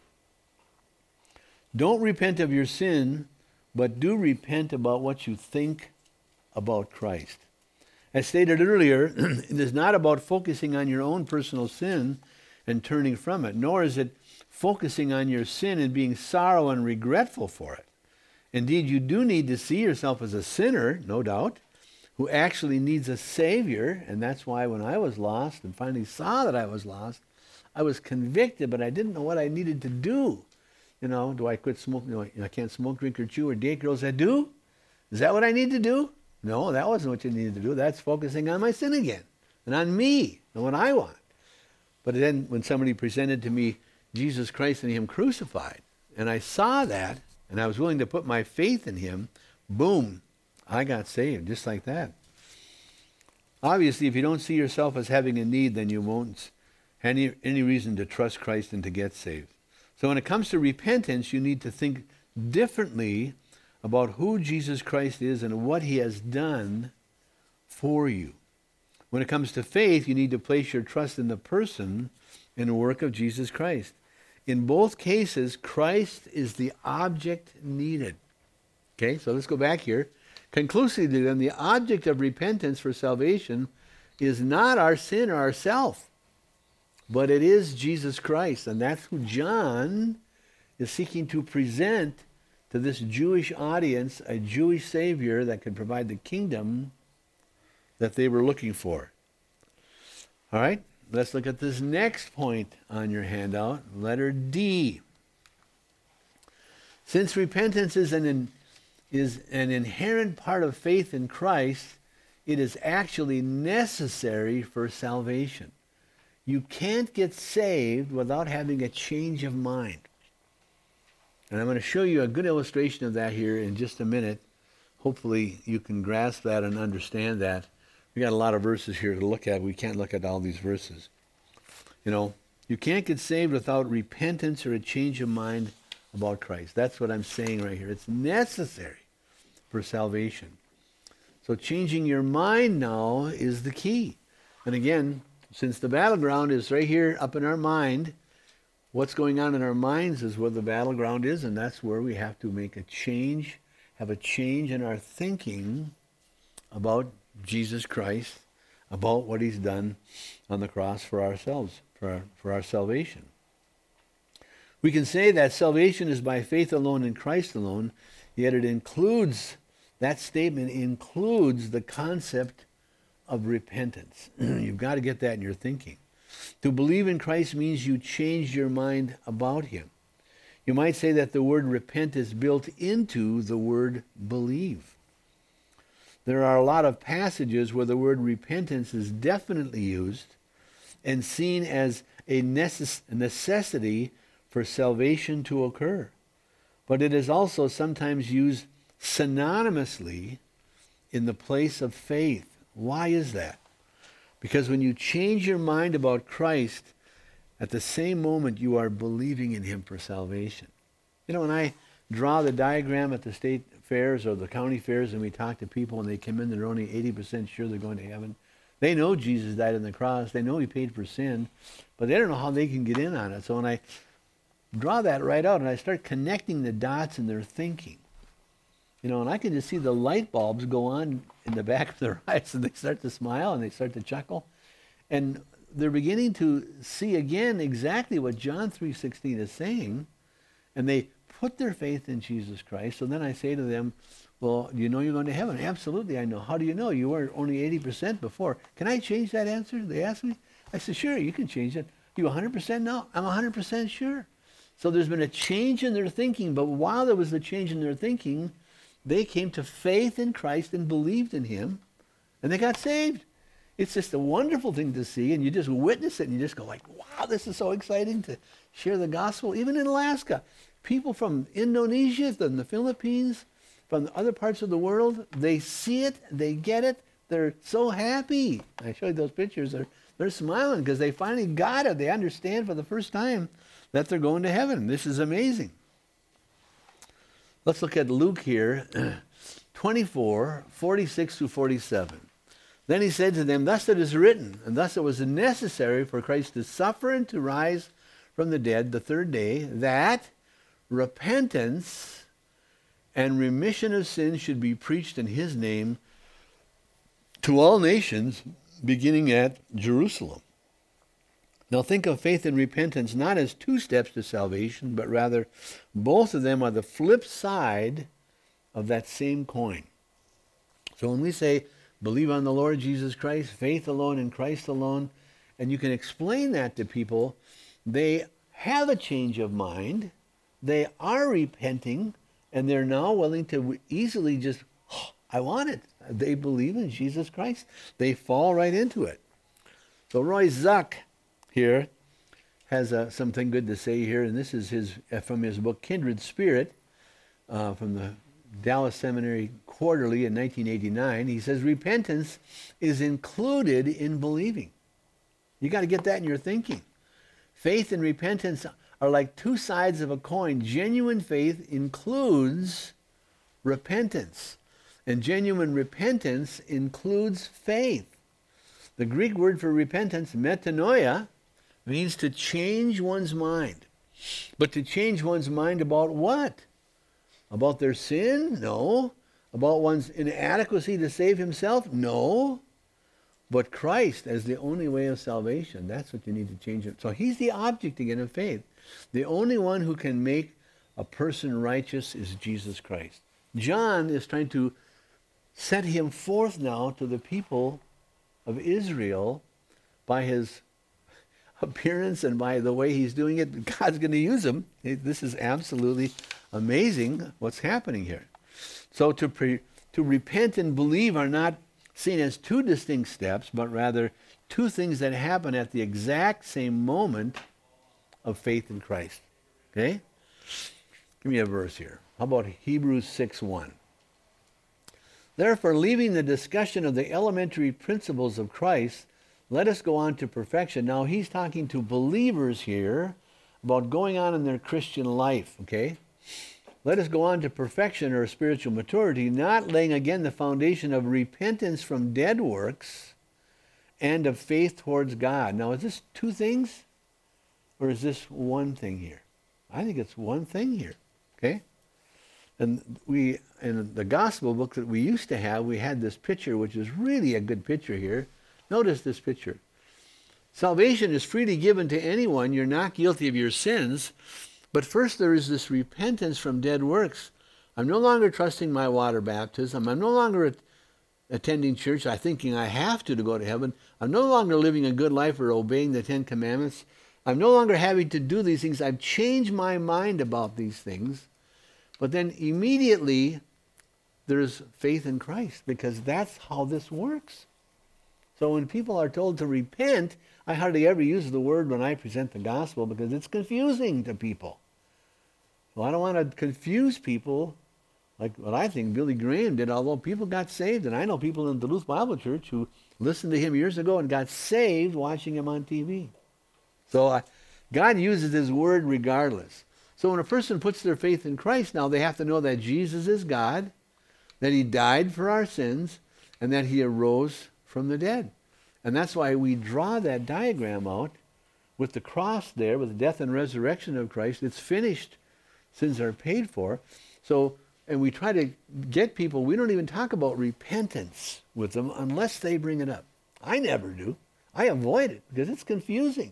Don't repent of your sin, but do repent about what you think about Christ. As stated earlier, it is not about focusing on your own personal sin and turning from it, nor is it focusing on your sin and being sorrow and regretful for it. Indeed, you do need to see yourself as a sinner, no doubt, who actually needs a Savior, and that's why when I was lost and finally saw that I was lost, I was convicted, but I didn't know what I needed to do. You know, do I quit smoking? I can't smoke, drink, or chew, or date girls that do? Is that what I need to do? No, that wasn't what you needed to do. That's focusing on my sin again and on me and what I want. But then when somebody presented to me Jesus Christ and him crucified, and I saw that, and I was willing to put my faith in him, boom, I got saved just like that. Obviously, if you don't see yourself as having a need, then you won't have any reason to trust Christ and to get saved. So when it comes to repentance, you need to think differently about who Jesus Christ is and what he has done for you. When it comes to faith, you need to place your trust in the person and the work of Jesus Christ. In both cases, Christ is the object needed. Okay, so let's go back here. Conclusively, then, the object of repentance for salvation is not our sin or ourself, but it is Jesus Christ. And that's who John is seeking to present to this Jewish audience, a Jewish Savior that could provide the kingdom that they were looking for. All right, let's look at this next point on your handout, letter D. Since repentance is an inherent part of faith in Christ, it is actually necessary for salvation. You can't get saved without having a change of mind. And I'm going to show you a good illustration of that here in just a minute. Hopefully you can grasp that and understand that. We got a lot of verses here to look at. We can't look at all these verses. You know, You can't get saved without repentance or a change of mind about Christ. That's what I'm saying right here. It's necessary for salvation. So changing your mind now is the key. And again, since the battleground is right here up in our mind, what's going on in our minds is where the battleground is, and that's where we have to make a change, have a change in our thinking about Jesus Christ, about what he's done on the cross for ourselves, for our salvation. We can say that salvation is by faith alone in Christ alone, yet it includes, that statement includes the concept of repentance. You've got to get that in your thinking. To believe in Christ means you change your mind about him. You might say that the word repent is built into the word believe. There are a lot of passages where the word repentance is definitely used and seen as a necessity for salvation to occur. But it is also sometimes used synonymously in the place of faith. Why is that? Because when you change your mind about Christ, at the same moment you are believing in him for salvation. You know, when I draw the diagram at the state fairs or the county fairs and we talk to people and they come in, they're only 80% sure they're going to heaven. They know Jesus died on the cross. They know he paid for sin, but they don't know how they can get in on it. So when I draw that right out and I start connecting the dots in their thinking, you know, and I can just see the light bulbs go on in the back of their eyes, and they start to smile and they start to chuckle. And they're beginning to see again exactly what John 3:16 is saying, and they put their faith in Jesus Christ. So then I say to them, well, do you know you're going to heaven? Absolutely, I know. How do you know? You were only 80% before. Can I change that answer? They asked me. I said, sure, you can change it. You 100% now? I'm 100% sure. So there's been a change in their thinking, but while there was a change in their thinking, they came to faith in Christ and believed in him, and they got saved. It's just a wonderful thing to see, and you just witness it, and you just go like, wow, this is so exciting to share the gospel. Even in Alaska, people from Indonesia, from the Philippines, from the other parts of the world, they see it, they get it, they're so happy. I showed you those pictures. They're smiling because they finally got it. They understand for the first time that they're going to heaven. This is amazing. Let's look at Luke here, 24:46-47. Then he said to them, thus it is written, and thus it was necessary for Christ to suffer and to rise from the dead the third day, that repentance and remission of sins should be preached in his name to all nations, beginning at Jerusalem. Now think of faith and repentance not as two steps to salvation, but rather both of them are the flip side of that same coin. So when we say, believe on the Lord Jesus Christ, faith alone in Christ alone, and you can explain that to people, they have a change of mind, they are repenting, and they're now willing to easily just, oh, I want it. They believe in Jesus Christ. They fall right into it. So Roy Zuck here has something good to say here, and this is from his book Kindred Spirit, from the Dallas Seminary Quarterly in 1989. He says repentance is included in believing. You got to get that in your thinking. Faith and repentance are like two sides of a coin. Genuine faith includes repentance, and genuine repentance includes faith. The Greek word for repentance, metanoia, means to change one's mind. But to change one's mind about what? About their sin? No. About one's inadequacy to save himself? No. But Christ as the only way of salvation. That's what you need to change it. So he's the object again of faith. The only one who can make a person righteous is Jesus Christ. John is trying to set him forth now to the people of Israel by his appearance and by the way he's doing it. God's going to use him. This is absolutely amazing what's happening here. So to repent and believe are not seen as two distinct steps, but rather two things that happen at the exact same moment of faith in Christ. Okay? Give me a verse here. How about Hebrews 6:1? Therefore, leaving the discussion of the elementary principles of Christ, let us go on to perfection. Now he's talking to believers here about going on in their Christian life, okay? Let us go on to perfection or spiritual maturity, not laying again the foundation of repentance from dead works and of faith towards God. Now, is this two things? Or is this one thing here? I think it's one thing here, okay? And we, in the gospel book that we used to have, we had this picture, which is really a good picture here. Notice this picture. Salvation is freely given to anyone. You're not guilty of your sins. But first there is this repentance from dead works. I'm no longer trusting my water baptism. I'm no longer attending church. I'm thinking I have to go to heaven. I'm no longer living a good life or obeying the Ten Commandments. I'm no longer having to do these things. I've changed my mind about these things. But then immediately there's faith in Christ, because that's how this works. So when people are told to repent, I hardly ever use the word when I present the gospel because it's confusing to people. Well, I don't want to confuse people like what I think Billy Graham did, although people got saved. And I know people in Duluth Bible Church who listened to him years ago and got saved watching him on TV. So God uses his word regardless. So when a person puts their faith in Christ, now they have to know that Jesus is God, that he died for our sins, and that he arose from the dead. And that's why we draw that diagram out with the cross there, with the death and resurrection of Christ. It's finished. Sins are paid for. So, and we try to get people, we don't even talk about repentance with them unless they bring it up. I never do. I avoid it because it's confusing.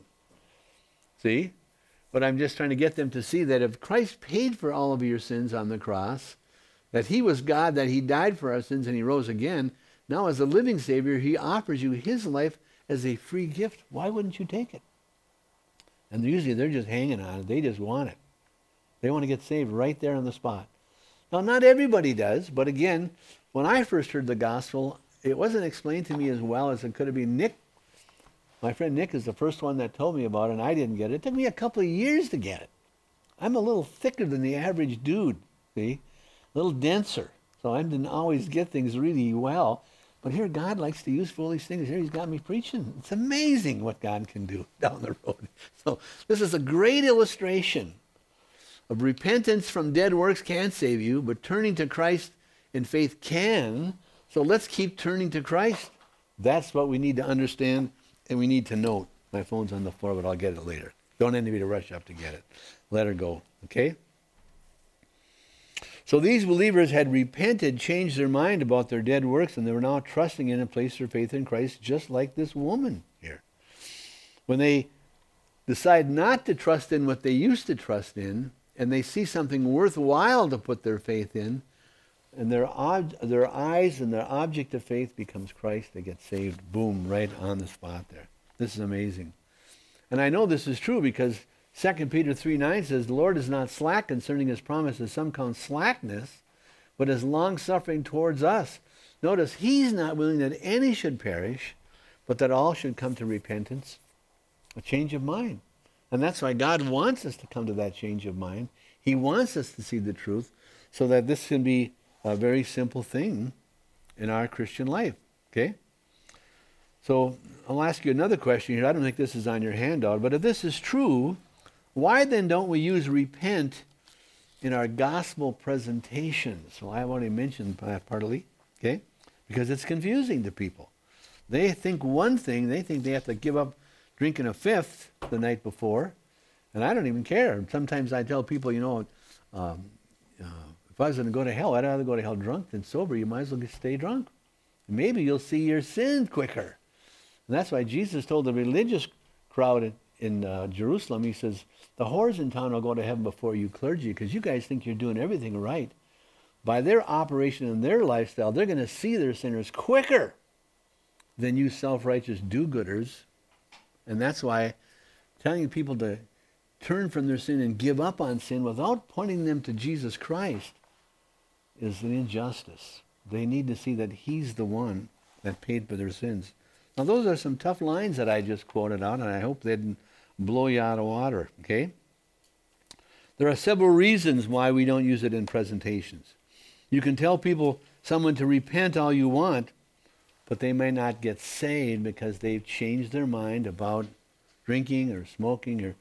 See? But I'm just trying to get them to see that if Christ paid for all of your sins on the cross, that he was God, that he died for our sins and he rose again, now as a living Savior, he offers you his life as a free gift. Why wouldn't you take it? And usually they're just hanging on it. They just want it. They want to get saved right there on the spot. Now, not everybody does, but again, when I first heard the gospel, it wasn't explained to me as well as it could have been. Nick, my friend Nick, is the first one that told me about it, and I didn't get it. It took me a couple of years to get it. I'm a little thicker than the average dude, see? A little denser. So I didn't always get things really well. But here God likes to use foolish things. Here he's got me preaching. It's amazing what God can do down the road. So this is a great illustration of repentance from dead works can't save you, but turning to Christ in faith can. So let's keep turning to Christ. That's what we need to understand and we need to note. My phone's on the floor, but I'll get it later. Don't anybody rush up to get it. Let her go, okay? So these believers had repented, changed their mind about their dead works, and they were now trusting in and placed their faith in Christ, just like this woman here. When they decide not to trust in what they used to trust in, and they see something worthwhile to put their faith in, and their eyes and their object of faith becomes Christ, they get saved, boom, right on the spot there. This is amazing. And I know this is true because 2 Peter 3:9 says, the Lord is not slack concerning his promise, as some count slackness, but is long-suffering towards us. Notice, he's not willing that any should perish, but that all should come to repentance, a change of mind. And that's why God wants us to come to that change of mind. He wants us to see the truth so that this can be a very simple thing in our Christian life, okay? So I'll ask you another question here. I don't think this is on your handout, but if this is true, why then don't we use repent in our gospel presentations? Well, I've already mentioned partly, okay? Because it's confusing to people. They think one thing, they think they have to give up drinking a fifth the night before, and I don't even care. Sometimes I tell people, if I was going to go to hell, I'd rather go to hell drunk than sober. You might as well stay drunk. Maybe you'll see your sin quicker. And that's why Jesus told the religious crowd in Jerusalem, he says, the whores in town will go to heaven before you clergy because you guys think you're doing everything right. By their operation and their lifestyle, they're going to see their sinners quicker than you self-righteous do-gooders. And that's why telling people to turn from their sin and give up on sin without pointing them to Jesus Christ is an injustice. They need to see that he's the one that paid for their sins. Now, those are some tough lines that I just quoted out, and I hope they didn't blow you out of water, okay? There are several reasons why we don't use it in presentations. You can tell someone to repent all you want, but they may not get saved because they've changed their mind about drinking or smoking or,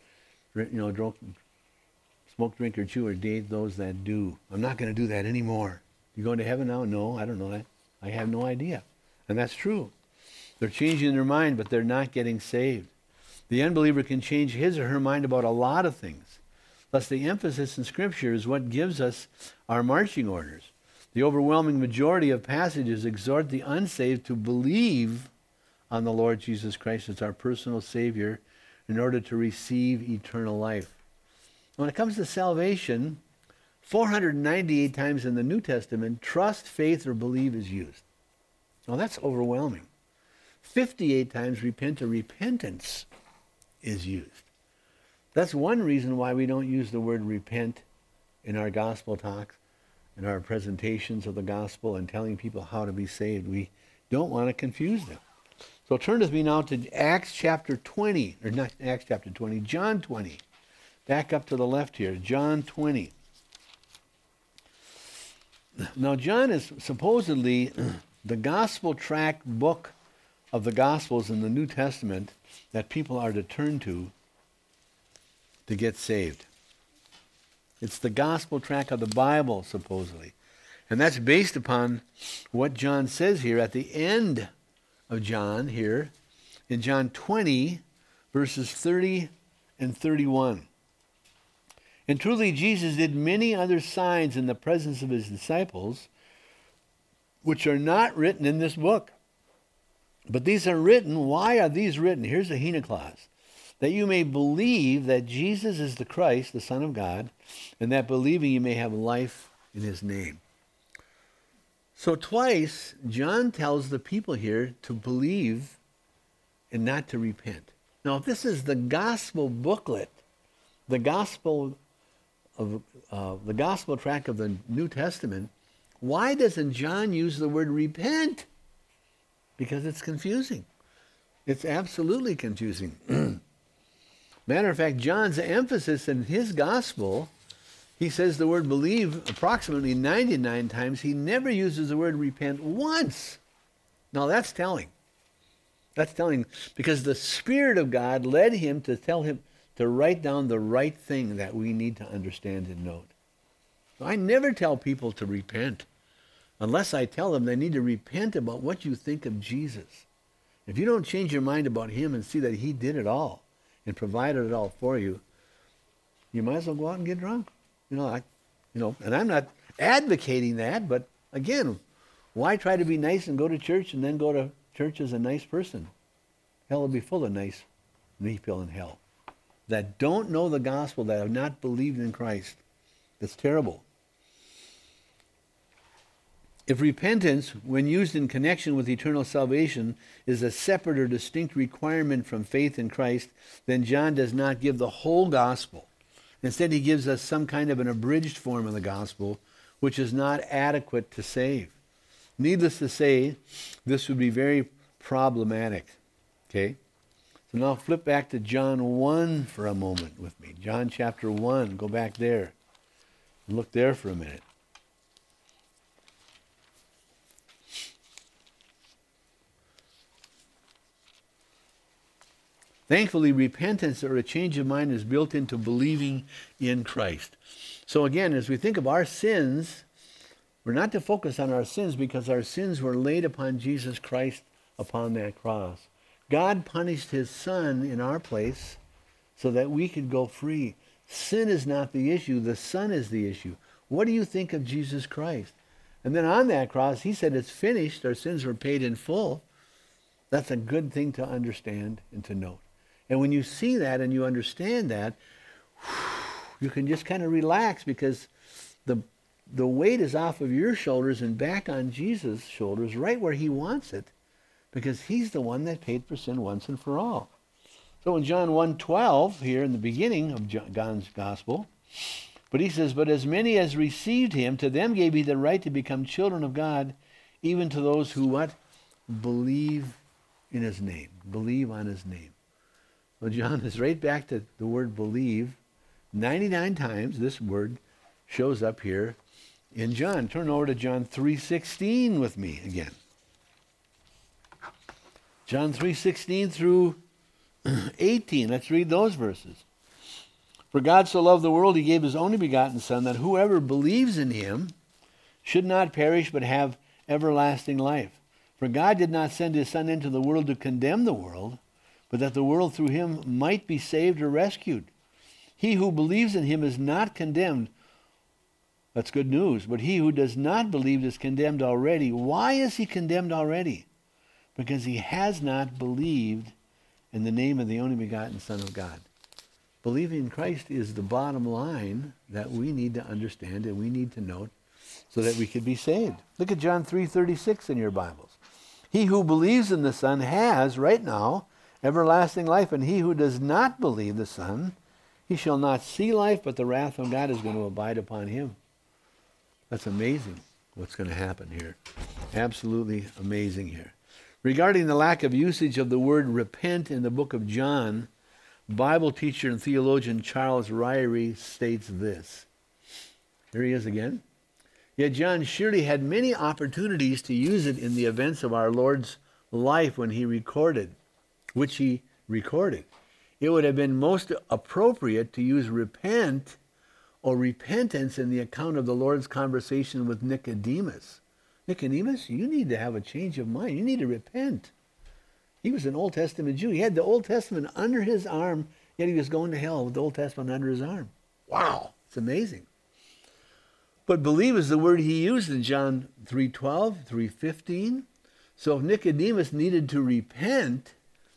smoke, drink, or chew, or date those that do. I'm not going to do that anymore. You going to heaven now? No, I don't know that. I have no idea. And that's true. They're changing their mind, but they're not getting saved. The unbeliever can change his or her mind about a lot of things. Thus, the emphasis in Scripture is what gives us our marching orders. The overwhelming majority of passages exhort the unsaved to believe on the Lord Jesus Christ as our personal Savior in order to receive eternal life. When it comes to salvation, 498 times in the New Testament, trust, faith, or believe is used. Now that's overwhelming. 58 times repent or repentance is used. That's one reason why we don't use the word repent in our gospel talks, in our presentations of the gospel and telling people how to be saved. We don't want to confuse them. So turn with me now to Acts chapter 20, or not Acts chapter 20, John 20. Back up to the left here, John 20. Now John is supposedly the gospel tract book of the Gospels in the New Testament that people are to turn to get saved. It's the gospel tract of the Bible, supposedly. And that's based upon what John says here at the end of John here, in John 20, verses 30 and 31. And truly Jesus did many other signs in the presence of his disciples, which are not written in this book. But these are written. Why are these written? Here's a hina clause. That you may believe that Jesus is the Christ, the Son of God, and that believing you may have life in his name. So twice, John tells the people here to believe and not to repent. Now, if this is the gospel booklet, the gospel tract of the New Testament, why doesn't John use the word repent? Because it's confusing. It's absolutely confusing. Matter of fact, John's emphasis in his gospel, he says the word believe approximately 99 times. He never uses the word repent once. Now that's telling. That's telling because the Spirit of God led him to tell him to write down the right thing that we need to understand and note. So I never tell people to repent unless I tell them they need to repent about what you think of Jesus. If you don't change your mind about him and see that he did it all and provided it all for you, you might as well go out and get drunk. And I'm not advocating that, but again, why try to be nice and go to church and then go to church as a nice person? Hell will be full of nice people in hell that don't know the gospel, that have not believed in Christ. That's terrible. If repentance, when used in connection with eternal salvation, is a separate or distinct requirement from faith in Christ, then John does not give the whole gospel. Instead, he gives us some kind of an abridged form of the gospel, which is not adequate to save. Needless to say, this would be very problematic. Okay? So now flip back to John 1 for a moment with me. John chapter 1. Go back there. Look there for a minute. Thankfully, repentance or a change of mind is built into believing in Christ. So again, as we think of our sins, we're not to focus on our sins because our sins were laid upon Jesus Christ upon that cross. God punished his Son in our place so that we could go free. Sin is not the issue. The Son is the issue. What do you think of Jesus Christ? And then on that cross, he said, it's finished. Our sins were paid in full. That's a good thing to understand and to note. And when you see that and you understand that, you can just kind of relax because the weight is off of your shoulders and back on Jesus' shoulders, right where he wants it, because he's the one that paid for sin once and for all. So in John 1:12, here in the beginning of John's gospel, but he says, but as many as received him, to them gave he the right to become children of God, even to those who what? Believe in his name. Believe on his name. So John is right back to the word believe. 99 times this word shows up here in John. Turn over to John 3:16 with me again. John 3:16 through 18. Let's read those verses. For God so loved the world, he gave his only begotten Son, that whoever believes in him should not perish but have everlasting life. For God did not send his Son into the world to condemn the world, but that the world through him might be saved or rescued. He who believes in him is not condemned. That's good news. But he who does not believe is condemned already. Why is he condemned already? Because he has not believed in the name of the only begotten Son of God. Believing in Christ is the bottom line that we need to understand and we need to note so that we could be saved. Look at John 3:36 in your Bibles. He who believes in the Son has, right now, everlasting life, and he who does not believe the Son, he shall not see life, but the wrath of God is going to abide upon him. That's amazing what's going to happen here. Absolutely amazing here. Regarding the lack of usage of the word repent in the book of John, Bible teacher and theologian Charles Ryrie states this. Here he is again. Yet John surely had many opportunities to use it in the events of our Lord's life when he recorded, which he recorded. It would have been most appropriate to use repent or repentance in the account of the Lord's conversation with Nicodemus. Nicodemus, you need to have a change of mind. You need to repent. He was an Old Testament Jew. He had the Old Testament under his arm, yet he was going to hell with the Old Testament under his arm. Wow, it's amazing. But believe is the word he used in John 3:12, 3:15. So if Nicodemus needed to repent,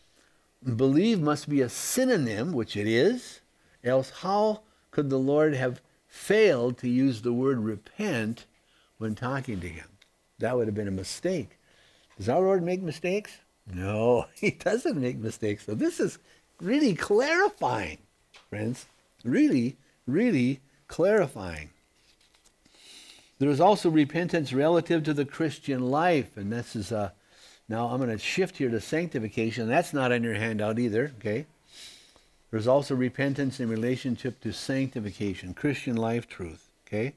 believe must be a synonym, which it is, else how could the Lord have failed to use the word repent when talking to him? That would have been a mistake. Does our Lord make mistakes? No, he doesn't make mistakes. So this is really clarifying, friends. Really, really clarifying. There is also repentance relative to the Christian life, and this is now I'm going to shift here to sanctification. That's not on your handout either, okay? There's also repentance in relationship to sanctification, Christian life truth, okay?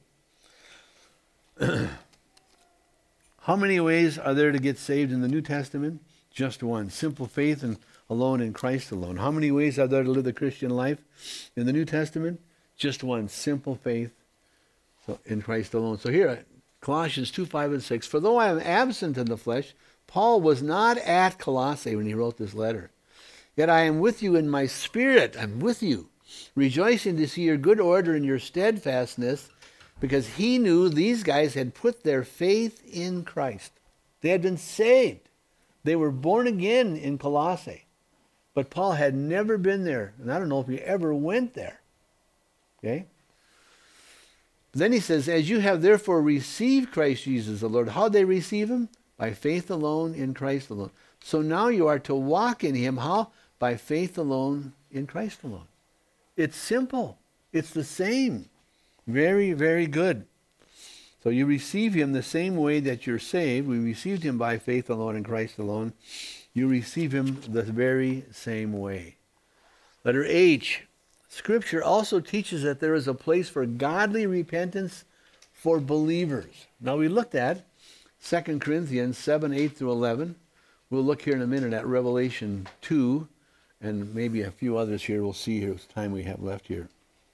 How many ways are there to get saved in the New Testament? Just one. Simple faith and alone in Christ alone. How many ways are there to live the Christian life in the New Testament? Just one. Simple faith in Christ alone. So here, Colossians 2:5-6. For though I am absent in the flesh, Paul was not at Colossae when he wrote this letter. Yet I am with you in my spirit. I'm with you, rejoicing to see your good order and your steadfastness, because he knew these guys had put their faith in Christ. They had been saved. They were born again in Colossae. But Paul had never been there, and I don't know if he ever went there. Okay? Then he says, as you have therefore received Christ Jesus the Lord. How did they receive him? By faith alone in Christ alone. So now you are to walk in him. How? By faith alone in Christ alone. It's simple. It's the same. Very, very good. So you receive him the same way that you're saved. We received him by faith alone in Christ alone. You receive him the very same way. Letter H. Scripture also teaches that there is a place for godly repentance for believers. Now we looked at 2 Corinthians 7:8-11. We'll look here in a minute at Revelation 2 and maybe a few others here. We'll see here the time we have left here.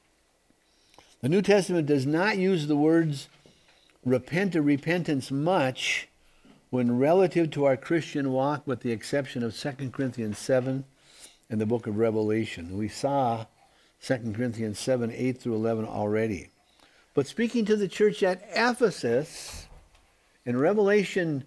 The New Testament does not use the words repent or repentance much when relative to our Christian walk, with the exception of 2 Corinthians 7 and the book of Revelation. We saw 2 Corinthians 7:8-11 already. But speaking to the church at Ephesus, in Revelation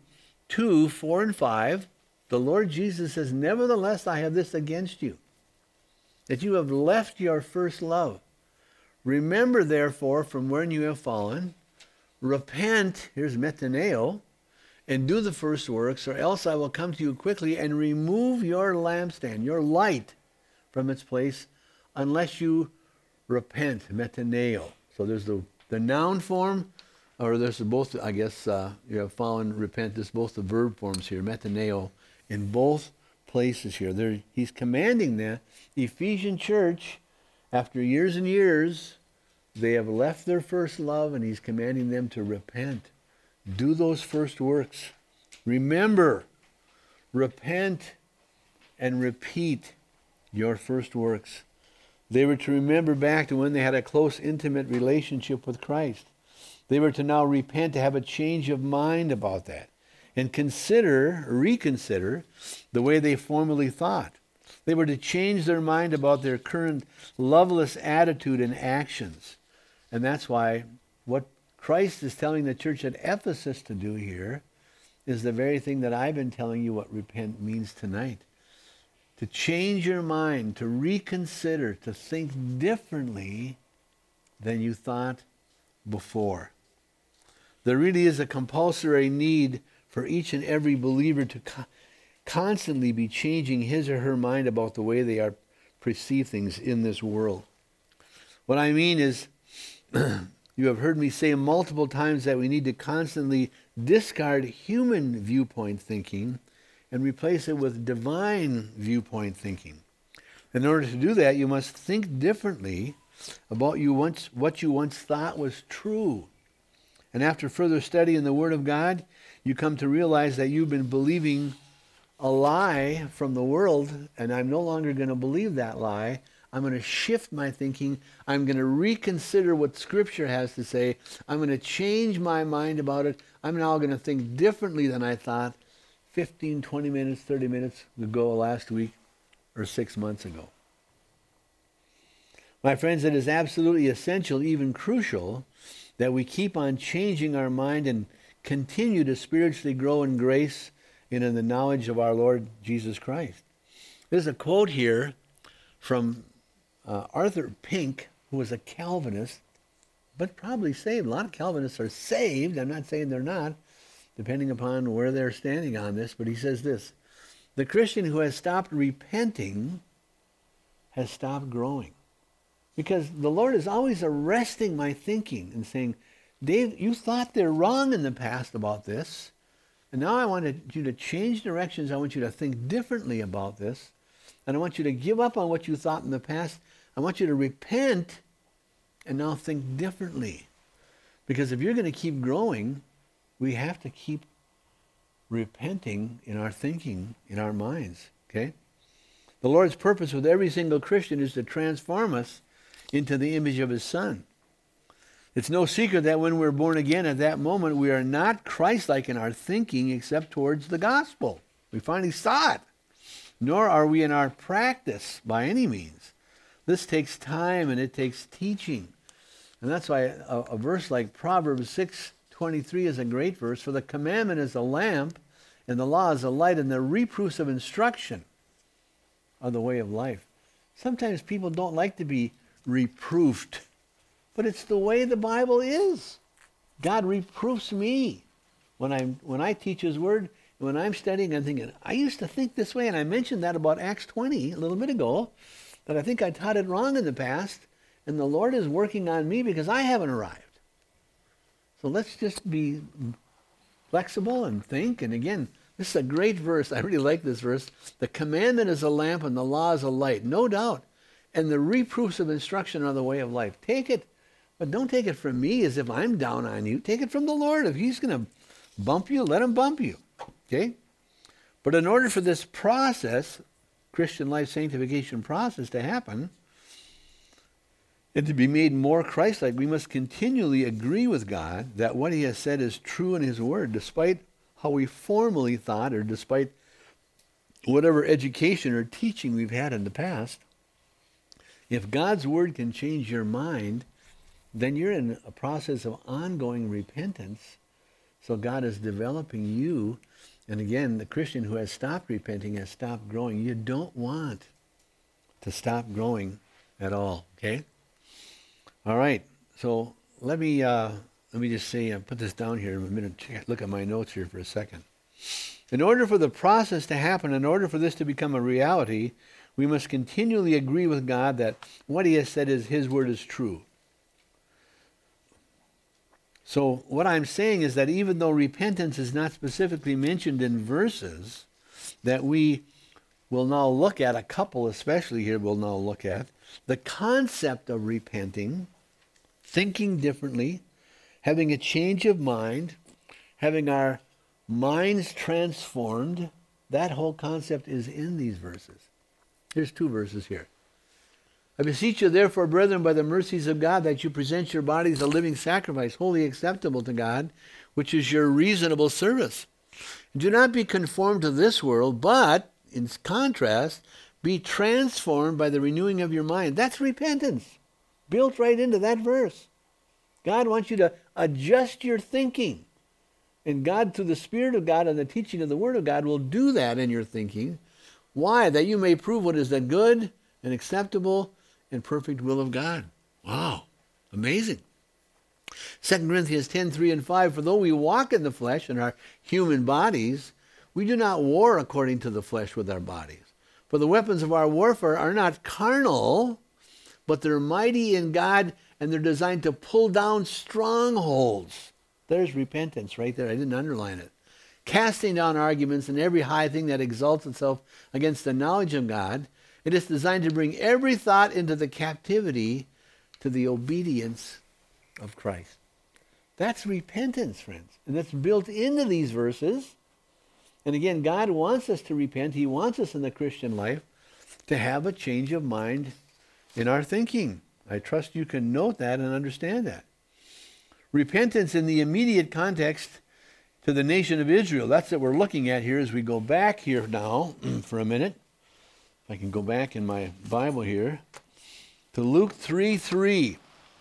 2:4-5, the Lord Jesus says, nevertheless, I have this against you, that you have left your first love. Remember, therefore, from where you have fallen, repent, here's metaneo, and do the first works, or else I will come to you quickly and remove your lampstand, your light, from its place, unless you repent, metaneo. So there's the noun form, or there's both, I guess, you have fallen, repent, there's both the verb forms here, metaneo, in both places here. He's commanding the Ephesian church, after years and years, they have left their first love, and he's commanding them to repent. Do those first works. Remember, repent and repeat your first works. They were to remember back to when they had a close, intimate relationship with Christ. They were to now repent, to have a change of mind about that, and reconsider the way they formerly thought. They were to change their mind about their current loveless attitude and actions. And that's why what Christ is telling the church at Ephesus to do here is the very thing that I've been telling you what repent means tonight. To change your mind, to reconsider, to think differently than you thought before. There really is a compulsory need for each and every believer to constantly be changing his or her mind about the way they are perceive things in this world. What I mean is, you have heard me say multiple times that we need to constantly discard human viewpoint thinking and replace it with divine viewpoint thinking. In order to do that, you must think differently about what you once thought was true. And after further study in the Word of God, you come to realize that you've been believing a lie from the world, and I'm no longer going to believe that lie. I'm going to shift my thinking. I'm going to reconsider what Scripture has to say. I'm going to change my mind about it. I'm now going to think differently than I thought 15, 20 minutes, 30 minutes ago last week or 6 months ago. My friends, it is absolutely essential, even crucial, that we keep on changing our mind and continue to spiritually grow in grace and in the knowledge of our Lord Jesus Christ. There's a quote here from Arthur Pink, who was a Calvinist, but probably saved. A lot of Calvinists are saved. I'm not saying they're not, depending upon where they're standing on this, but he says this: the Christian who has stopped repenting has stopped growing. Because the Lord is always arresting my thinking and saying, Dave, you thought they're wrong in the past about this, and now I want you to change directions. I want you to think differently about this, and I want you to give up on what you thought in the past. I want you to repent and now think differently. Because if you're going to keep growing, we have to keep repenting in our thinking, in our minds, okay? The Lord's purpose with every single Christian is to transform us into the image of his Son. It's no secret that when we're born again, at that moment, we are not Christ-like in our thinking except towards the gospel. We finally saw it. Nor are we in our practice by any means. This takes time and it takes teaching. And that's why a verse like Proverbs 6:23 is a great verse. For the commandment is a lamp, and the law is a light, and the reproofs of instruction are the way of life. Sometimes people don't like to be reproofed, but it's the way the Bible is. God reproofs me when I teach his word. When I'm studying, I'm thinking, I used to think this way, and I mentioned that about Acts 20 a little bit ago, that I think I taught it wrong in the past, and the Lord is working on me because I haven't arrived. So let's just be flexible and think. And again, this is a great verse. I really like this verse. The commandment is a lamp and the law is a light, no doubt. And the reproofs of instruction are the way of life. Take it, but don't take it from me as if I'm down on you. Take it from the Lord. If he's going to bump you, let him bump you. Okay? But in order for this process, Christian life sanctification process, to happen, and to be made more Christ-like, we must continually agree with God that what he has said is true in his word, despite how we formerly thought, or despite whatever education or teaching we've had in the past. If God's word can change your mind, then you're in a process of ongoing repentance. So God is developing you. And again, the Christian who has stopped repenting has stopped growing. You don't want to stop growing at all, okay? All right, so let me just say, put this down here in a minute. Look at my notes here for a second. In order for the process to happen, in order for this to become a reality, we must continually agree with God that what he has said is his word is true. So what I'm saying is that even though repentance is not specifically mentioned in verses that we will now look at, a couple especially here we'll now look at, the concept of repenting, thinking differently, having a change of mind, having our minds transformed, That whole concept is in these verses. Here's 2 verses here. I beseech you, therefore, brethren, by the mercies of God, that you present your bodies a living sacrifice, wholly acceptable to God, which is your reasonable service. Do not be conformed to this world, but, in contrast, be transformed by the renewing of your mind. That's repentance, built right into that verse. God wants you to adjust your thinking. And God, through the Spirit of God and the teaching of the Word of God, will do that in your thinking. Why? That you may prove what is the good and acceptable and perfect will of God. Wow, amazing. 2 Corinthians 10:3 and 5, for though we walk in the flesh in our human bodies, we do not war according to the flesh with our bodies. For the weapons of our warfare are not carnal, but they're mighty in God, and they're designed to pull down strongholds. There's repentance right there. I didn't underline it. Casting down arguments and every high thing that exalts itself against the knowledge of God. It is designed to bring every thought into the captivity to the obedience of Christ. That's repentance, friends. And that's built into these verses. And again, God wants us to repent. He wants us in the Christian life to have a change of mind in our thinking. I trust you can note that and understand that. Repentance in the immediate context to the nation of Israel. That's what we're looking at here as we go back here now for a minute. If I can go back in my Bible here to Luke 3:3.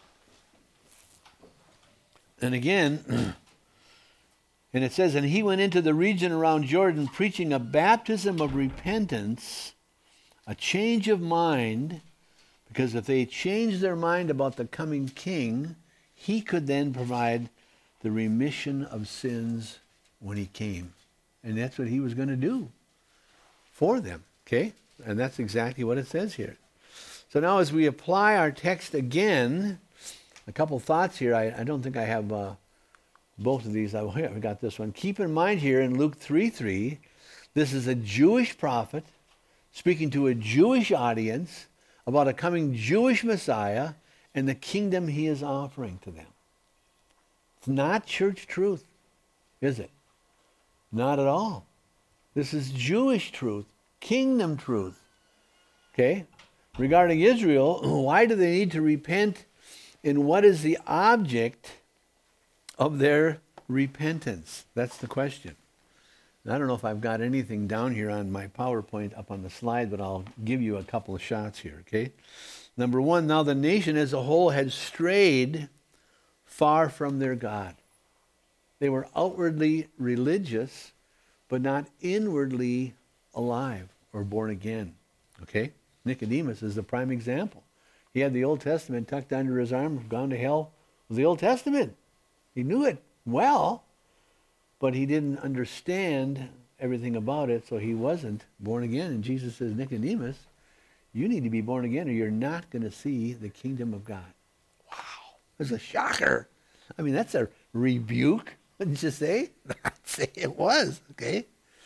And again, and it says, and he went into the region around Jordan preaching a baptism of repentance, a change of mind, because if they changed their mind about the coming king, he could then provide the remission of sins when he came. And that's what he was going to do for them, okay? And that's exactly what it says here. So now as we apply our text again, a couple thoughts here. I don't think I have both of these. I've got this one. Keep in mind here in Luke 3:3, this is a Jewish prophet speaking to a Jewish audience about a coming Jewish Messiah and the kingdom he is offering to them. It's not church truth, is it? Not at all. This is Jewish truth, kingdom truth. Okay? Regarding Israel, why do they need to repent, and what is the object of their repentance? That's the question. And I don't know if I've got anything down here on my PowerPoint up on the slide, but I'll give you a couple of shots here, okay? Number one, now the nation as a whole had strayed far from their God. They were outwardly religious, but not inwardly alive or born again, okay? Nicodemus is the prime example. He had the Old Testament tucked under his arm, gone to hell with the Old Testament. He knew it well, but he didn't understand everything about it, so he wasn't born again. And Jesus says, Nicodemus, you need to be born again or you're not going to see the kingdom of God. Wow, that's a shocker. I mean, that's a rebuke, wouldn't you say? I'd say it was, okay?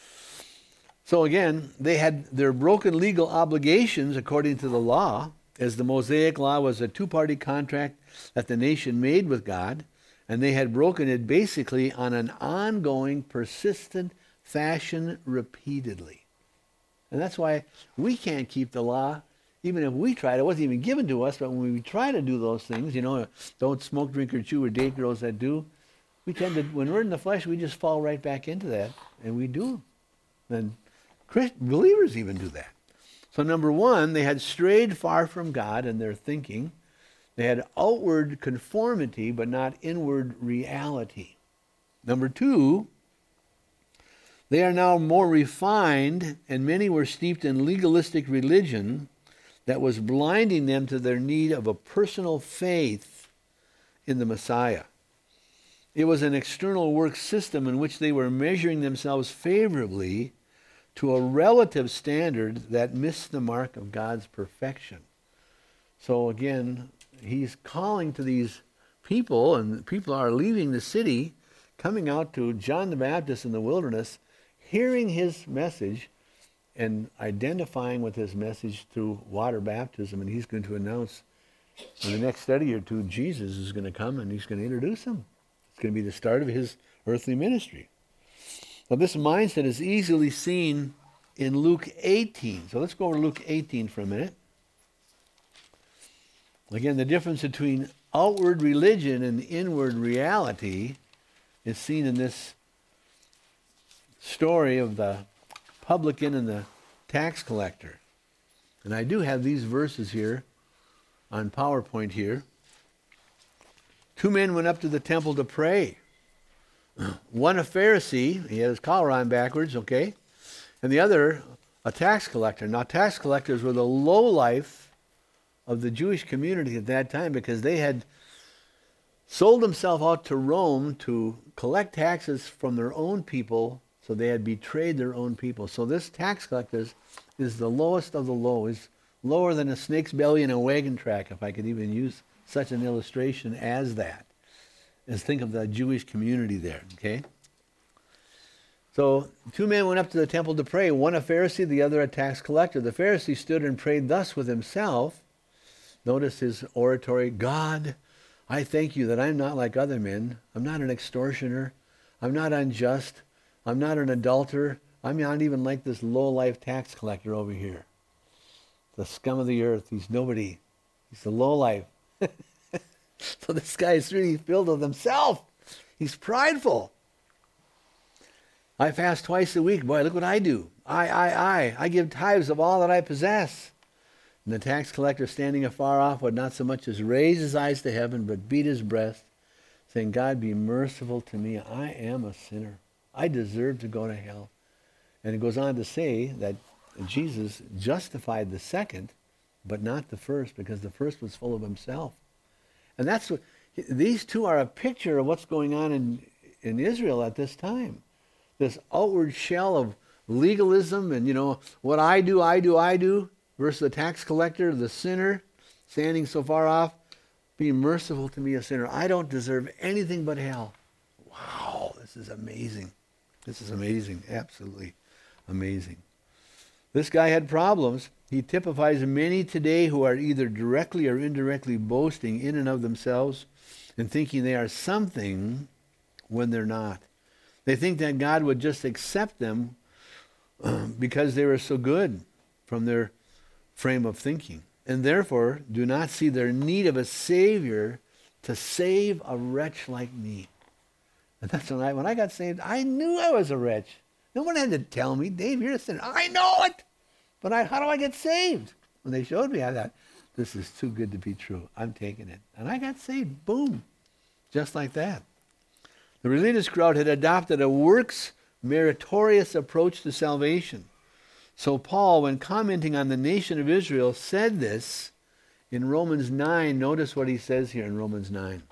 So again, they had their broken legal obligations according to the law, as the Mosaic law was a two-party contract that the nation made with God, and they had broken it basically on an ongoing, persistent fashion repeatedly. And that's why we can't keep the law, even if we tried. It wasn't even given to us, but when we try to do those things, don't smoke, drink, or chew, or date girls that do, we tend to, when we're in the flesh, we just fall right back into that, and we do. And believers even do that. So number one, they had strayed far from God in their thinking. They had outward conformity, but not inward reality. Number two, they are now more refined, and many were steeped in legalistic religion that was blinding them to their need of a personal faith in the Messiah. It was an external work system in which they were measuring themselves favorably to a relative standard that missed the mark of God's perfection. So again, he's calling to these people, and people are leaving the city, coming out to John the Baptist in the wilderness, hearing his message and identifying with his message through water baptism. And he's going to announce in the next study or two, Jesus is going to come and he's going to introduce them. It's going to be the start of his earthly ministry. Now this mindset is easily seen in Luke 18. So let's go over to Luke 18 for a minute. Again, the difference between outward religion and inward reality is seen in this story of the publican and the tax collector. And I do have these verses here on PowerPoint here. 2 men went up to the temple to pray. One a Pharisee, he had his collar on backwards, okay? And the other a tax collector. Now tax collectors were the low life of the Jewish community at that time because they had sold themselves out to Rome to collect taxes from their own people, so they had betrayed their own people. So this tax collector is the lowest of the low, is lower than a snake's belly in a wagon track, if I could even use such an illustration as that. As think of the Jewish community there, okay? So 2 men went up to the temple to pray, one a Pharisee, the other a tax collector. The Pharisee stood and prayed thus with himself. Notice his oratory, God, I thank you that I'm not like other men. I'm not an extortioner. I'm not unjust. I'm not an adulterer. I'm not even like this low-life tax collector over here. The scum of the earth. He's nobody. He's the low-life. So this guy is really filled with himself. He's prideful. I fast twice a week. Boy, look what I do. I give tithes of all that I possess. And the tax collector, standing afar off, would not so much as raise his eyes to heaven, but beat his breast, saying, God, be merciful to me. I am a sinner. I deserve to go to hell. And it goes on to say that Jesus justified the second, but not the first, because the first was full of himself. And that's what, these two are a picture of what's going on in Israel at this time. This outward shell of legalism and, what I do, versus the tax collector, the sinner, standing so far off, be merciful to me, a sinner. I don't deserve anything but hell. Wow, this is amazing. This is amazing, absolutely amazing. This guy had problems. He typifies many today who are either directly or indirectly boasting in and of themselves and thinking they are something when they're not. They think that God would just accept them because they were so good from their frame of thinking, and therefore do not see their need of a Savior to save a wretch like me. And that's when I got saved, I knew I was a wretch. No one had to tell me, Dave, you're a sinner. I know it! But how do I get saved? When they showed me, I thought, this is too good to be true. I'm taking it. And I got saved. Boom. Just like that. The religious crowd had adopted a works meritorious approach to salvation. So Paul, when commenting on the nation of Israel, said this in Romans 9. Notice what he says here in Romans 9.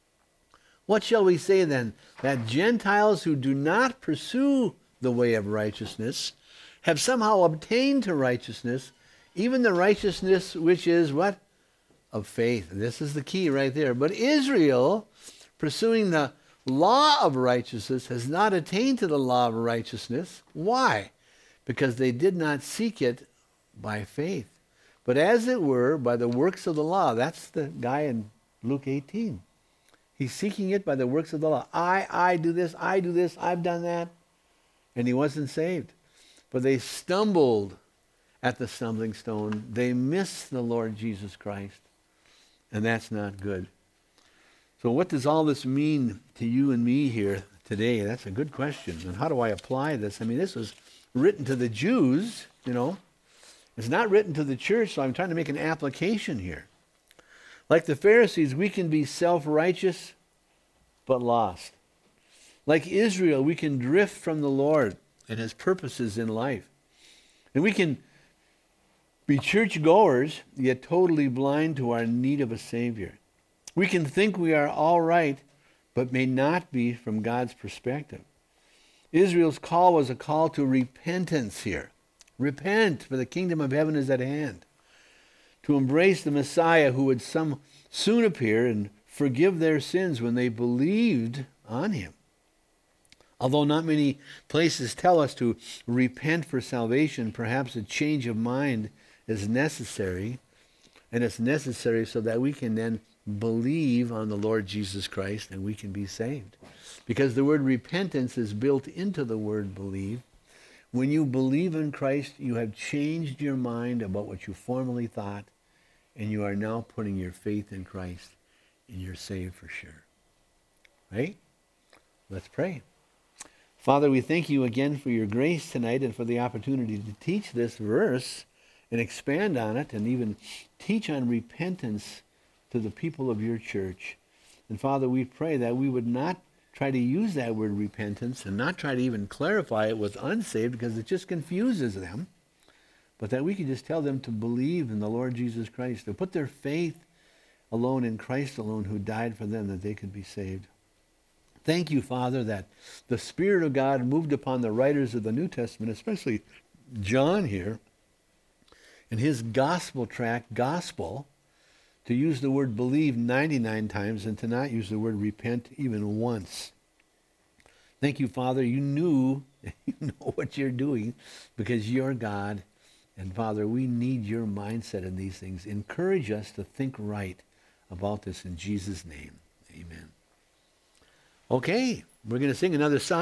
What shall we say then? That Gentiles who do not pursue the way of righteousness have somehow obtained to righteousness, even the righteousness which is what? Of faith. This is the key right there. But Israel, pursuing the law of righteousness, has not attained to the law of righteousness. Why? Because they did not seek it by faith, but as it were by the works of the law. That's the guy in Luke 18. He's seeking it by the works of the law. I do this, I've done that. And he wasn't saved. But they stumbled at the stumbling stone. They missed the Lord Jesus Christ. And that's not good. So what does all this mean to you and me here today? That's a good question. And how do I apply this? I mean, this was written to the Jews, It's not written to the church, so I'm trying to make an application here. Like the Pharisees, we can be self-righteous but lost. Like Israel, we can drift from the Lord and his purposes in life. And we can be churchgoers, yet totally blind to our need of a Savior. We can think we are all right, but may not be from God's perspective. Israel's call was a call to repentance here. Repent, for the kingdom of heaven is at hand. To embrace the Messiah who would soon appear and forgive their sins when they believed on him. Although not many places tell us to repent for salvation, perhaps a change of mind is necessary, and it's necessary so that we can then believe on the Lord Jesus Christ and we can be saved. because the word repentance is built into the word believe. When you believe in Christ, you have changed your mind about what you formerly thought, and you are now putting your faith in Christ, and you're saved for sure. Right? Let's pray. Father, we thank you again for your grace tonight and for the opportunity to teach this verse and expand on it and even teach on repentance to the people of your church. And Father, we pray that we would not try to use that word repentance and not try to even clarify it with unsaved because it just confuses them, but that we could just tell them to believe in the Lord Jesus Christ, to put their faith alone in Christ alone who died for them that they could be saved. Thank you, Father, that the Spirit of God moved upon the writers of the New Testament, especially John here, in his gospel tract, gospel, to use the word believe 99 times and to not use the word repent even once. Thank you, Father. You know what you're doing because you're God. And Father, we need your mindset in these things. Encourage us to think right about this in Jesus' name. Amen. Okay, we're going to sing another song.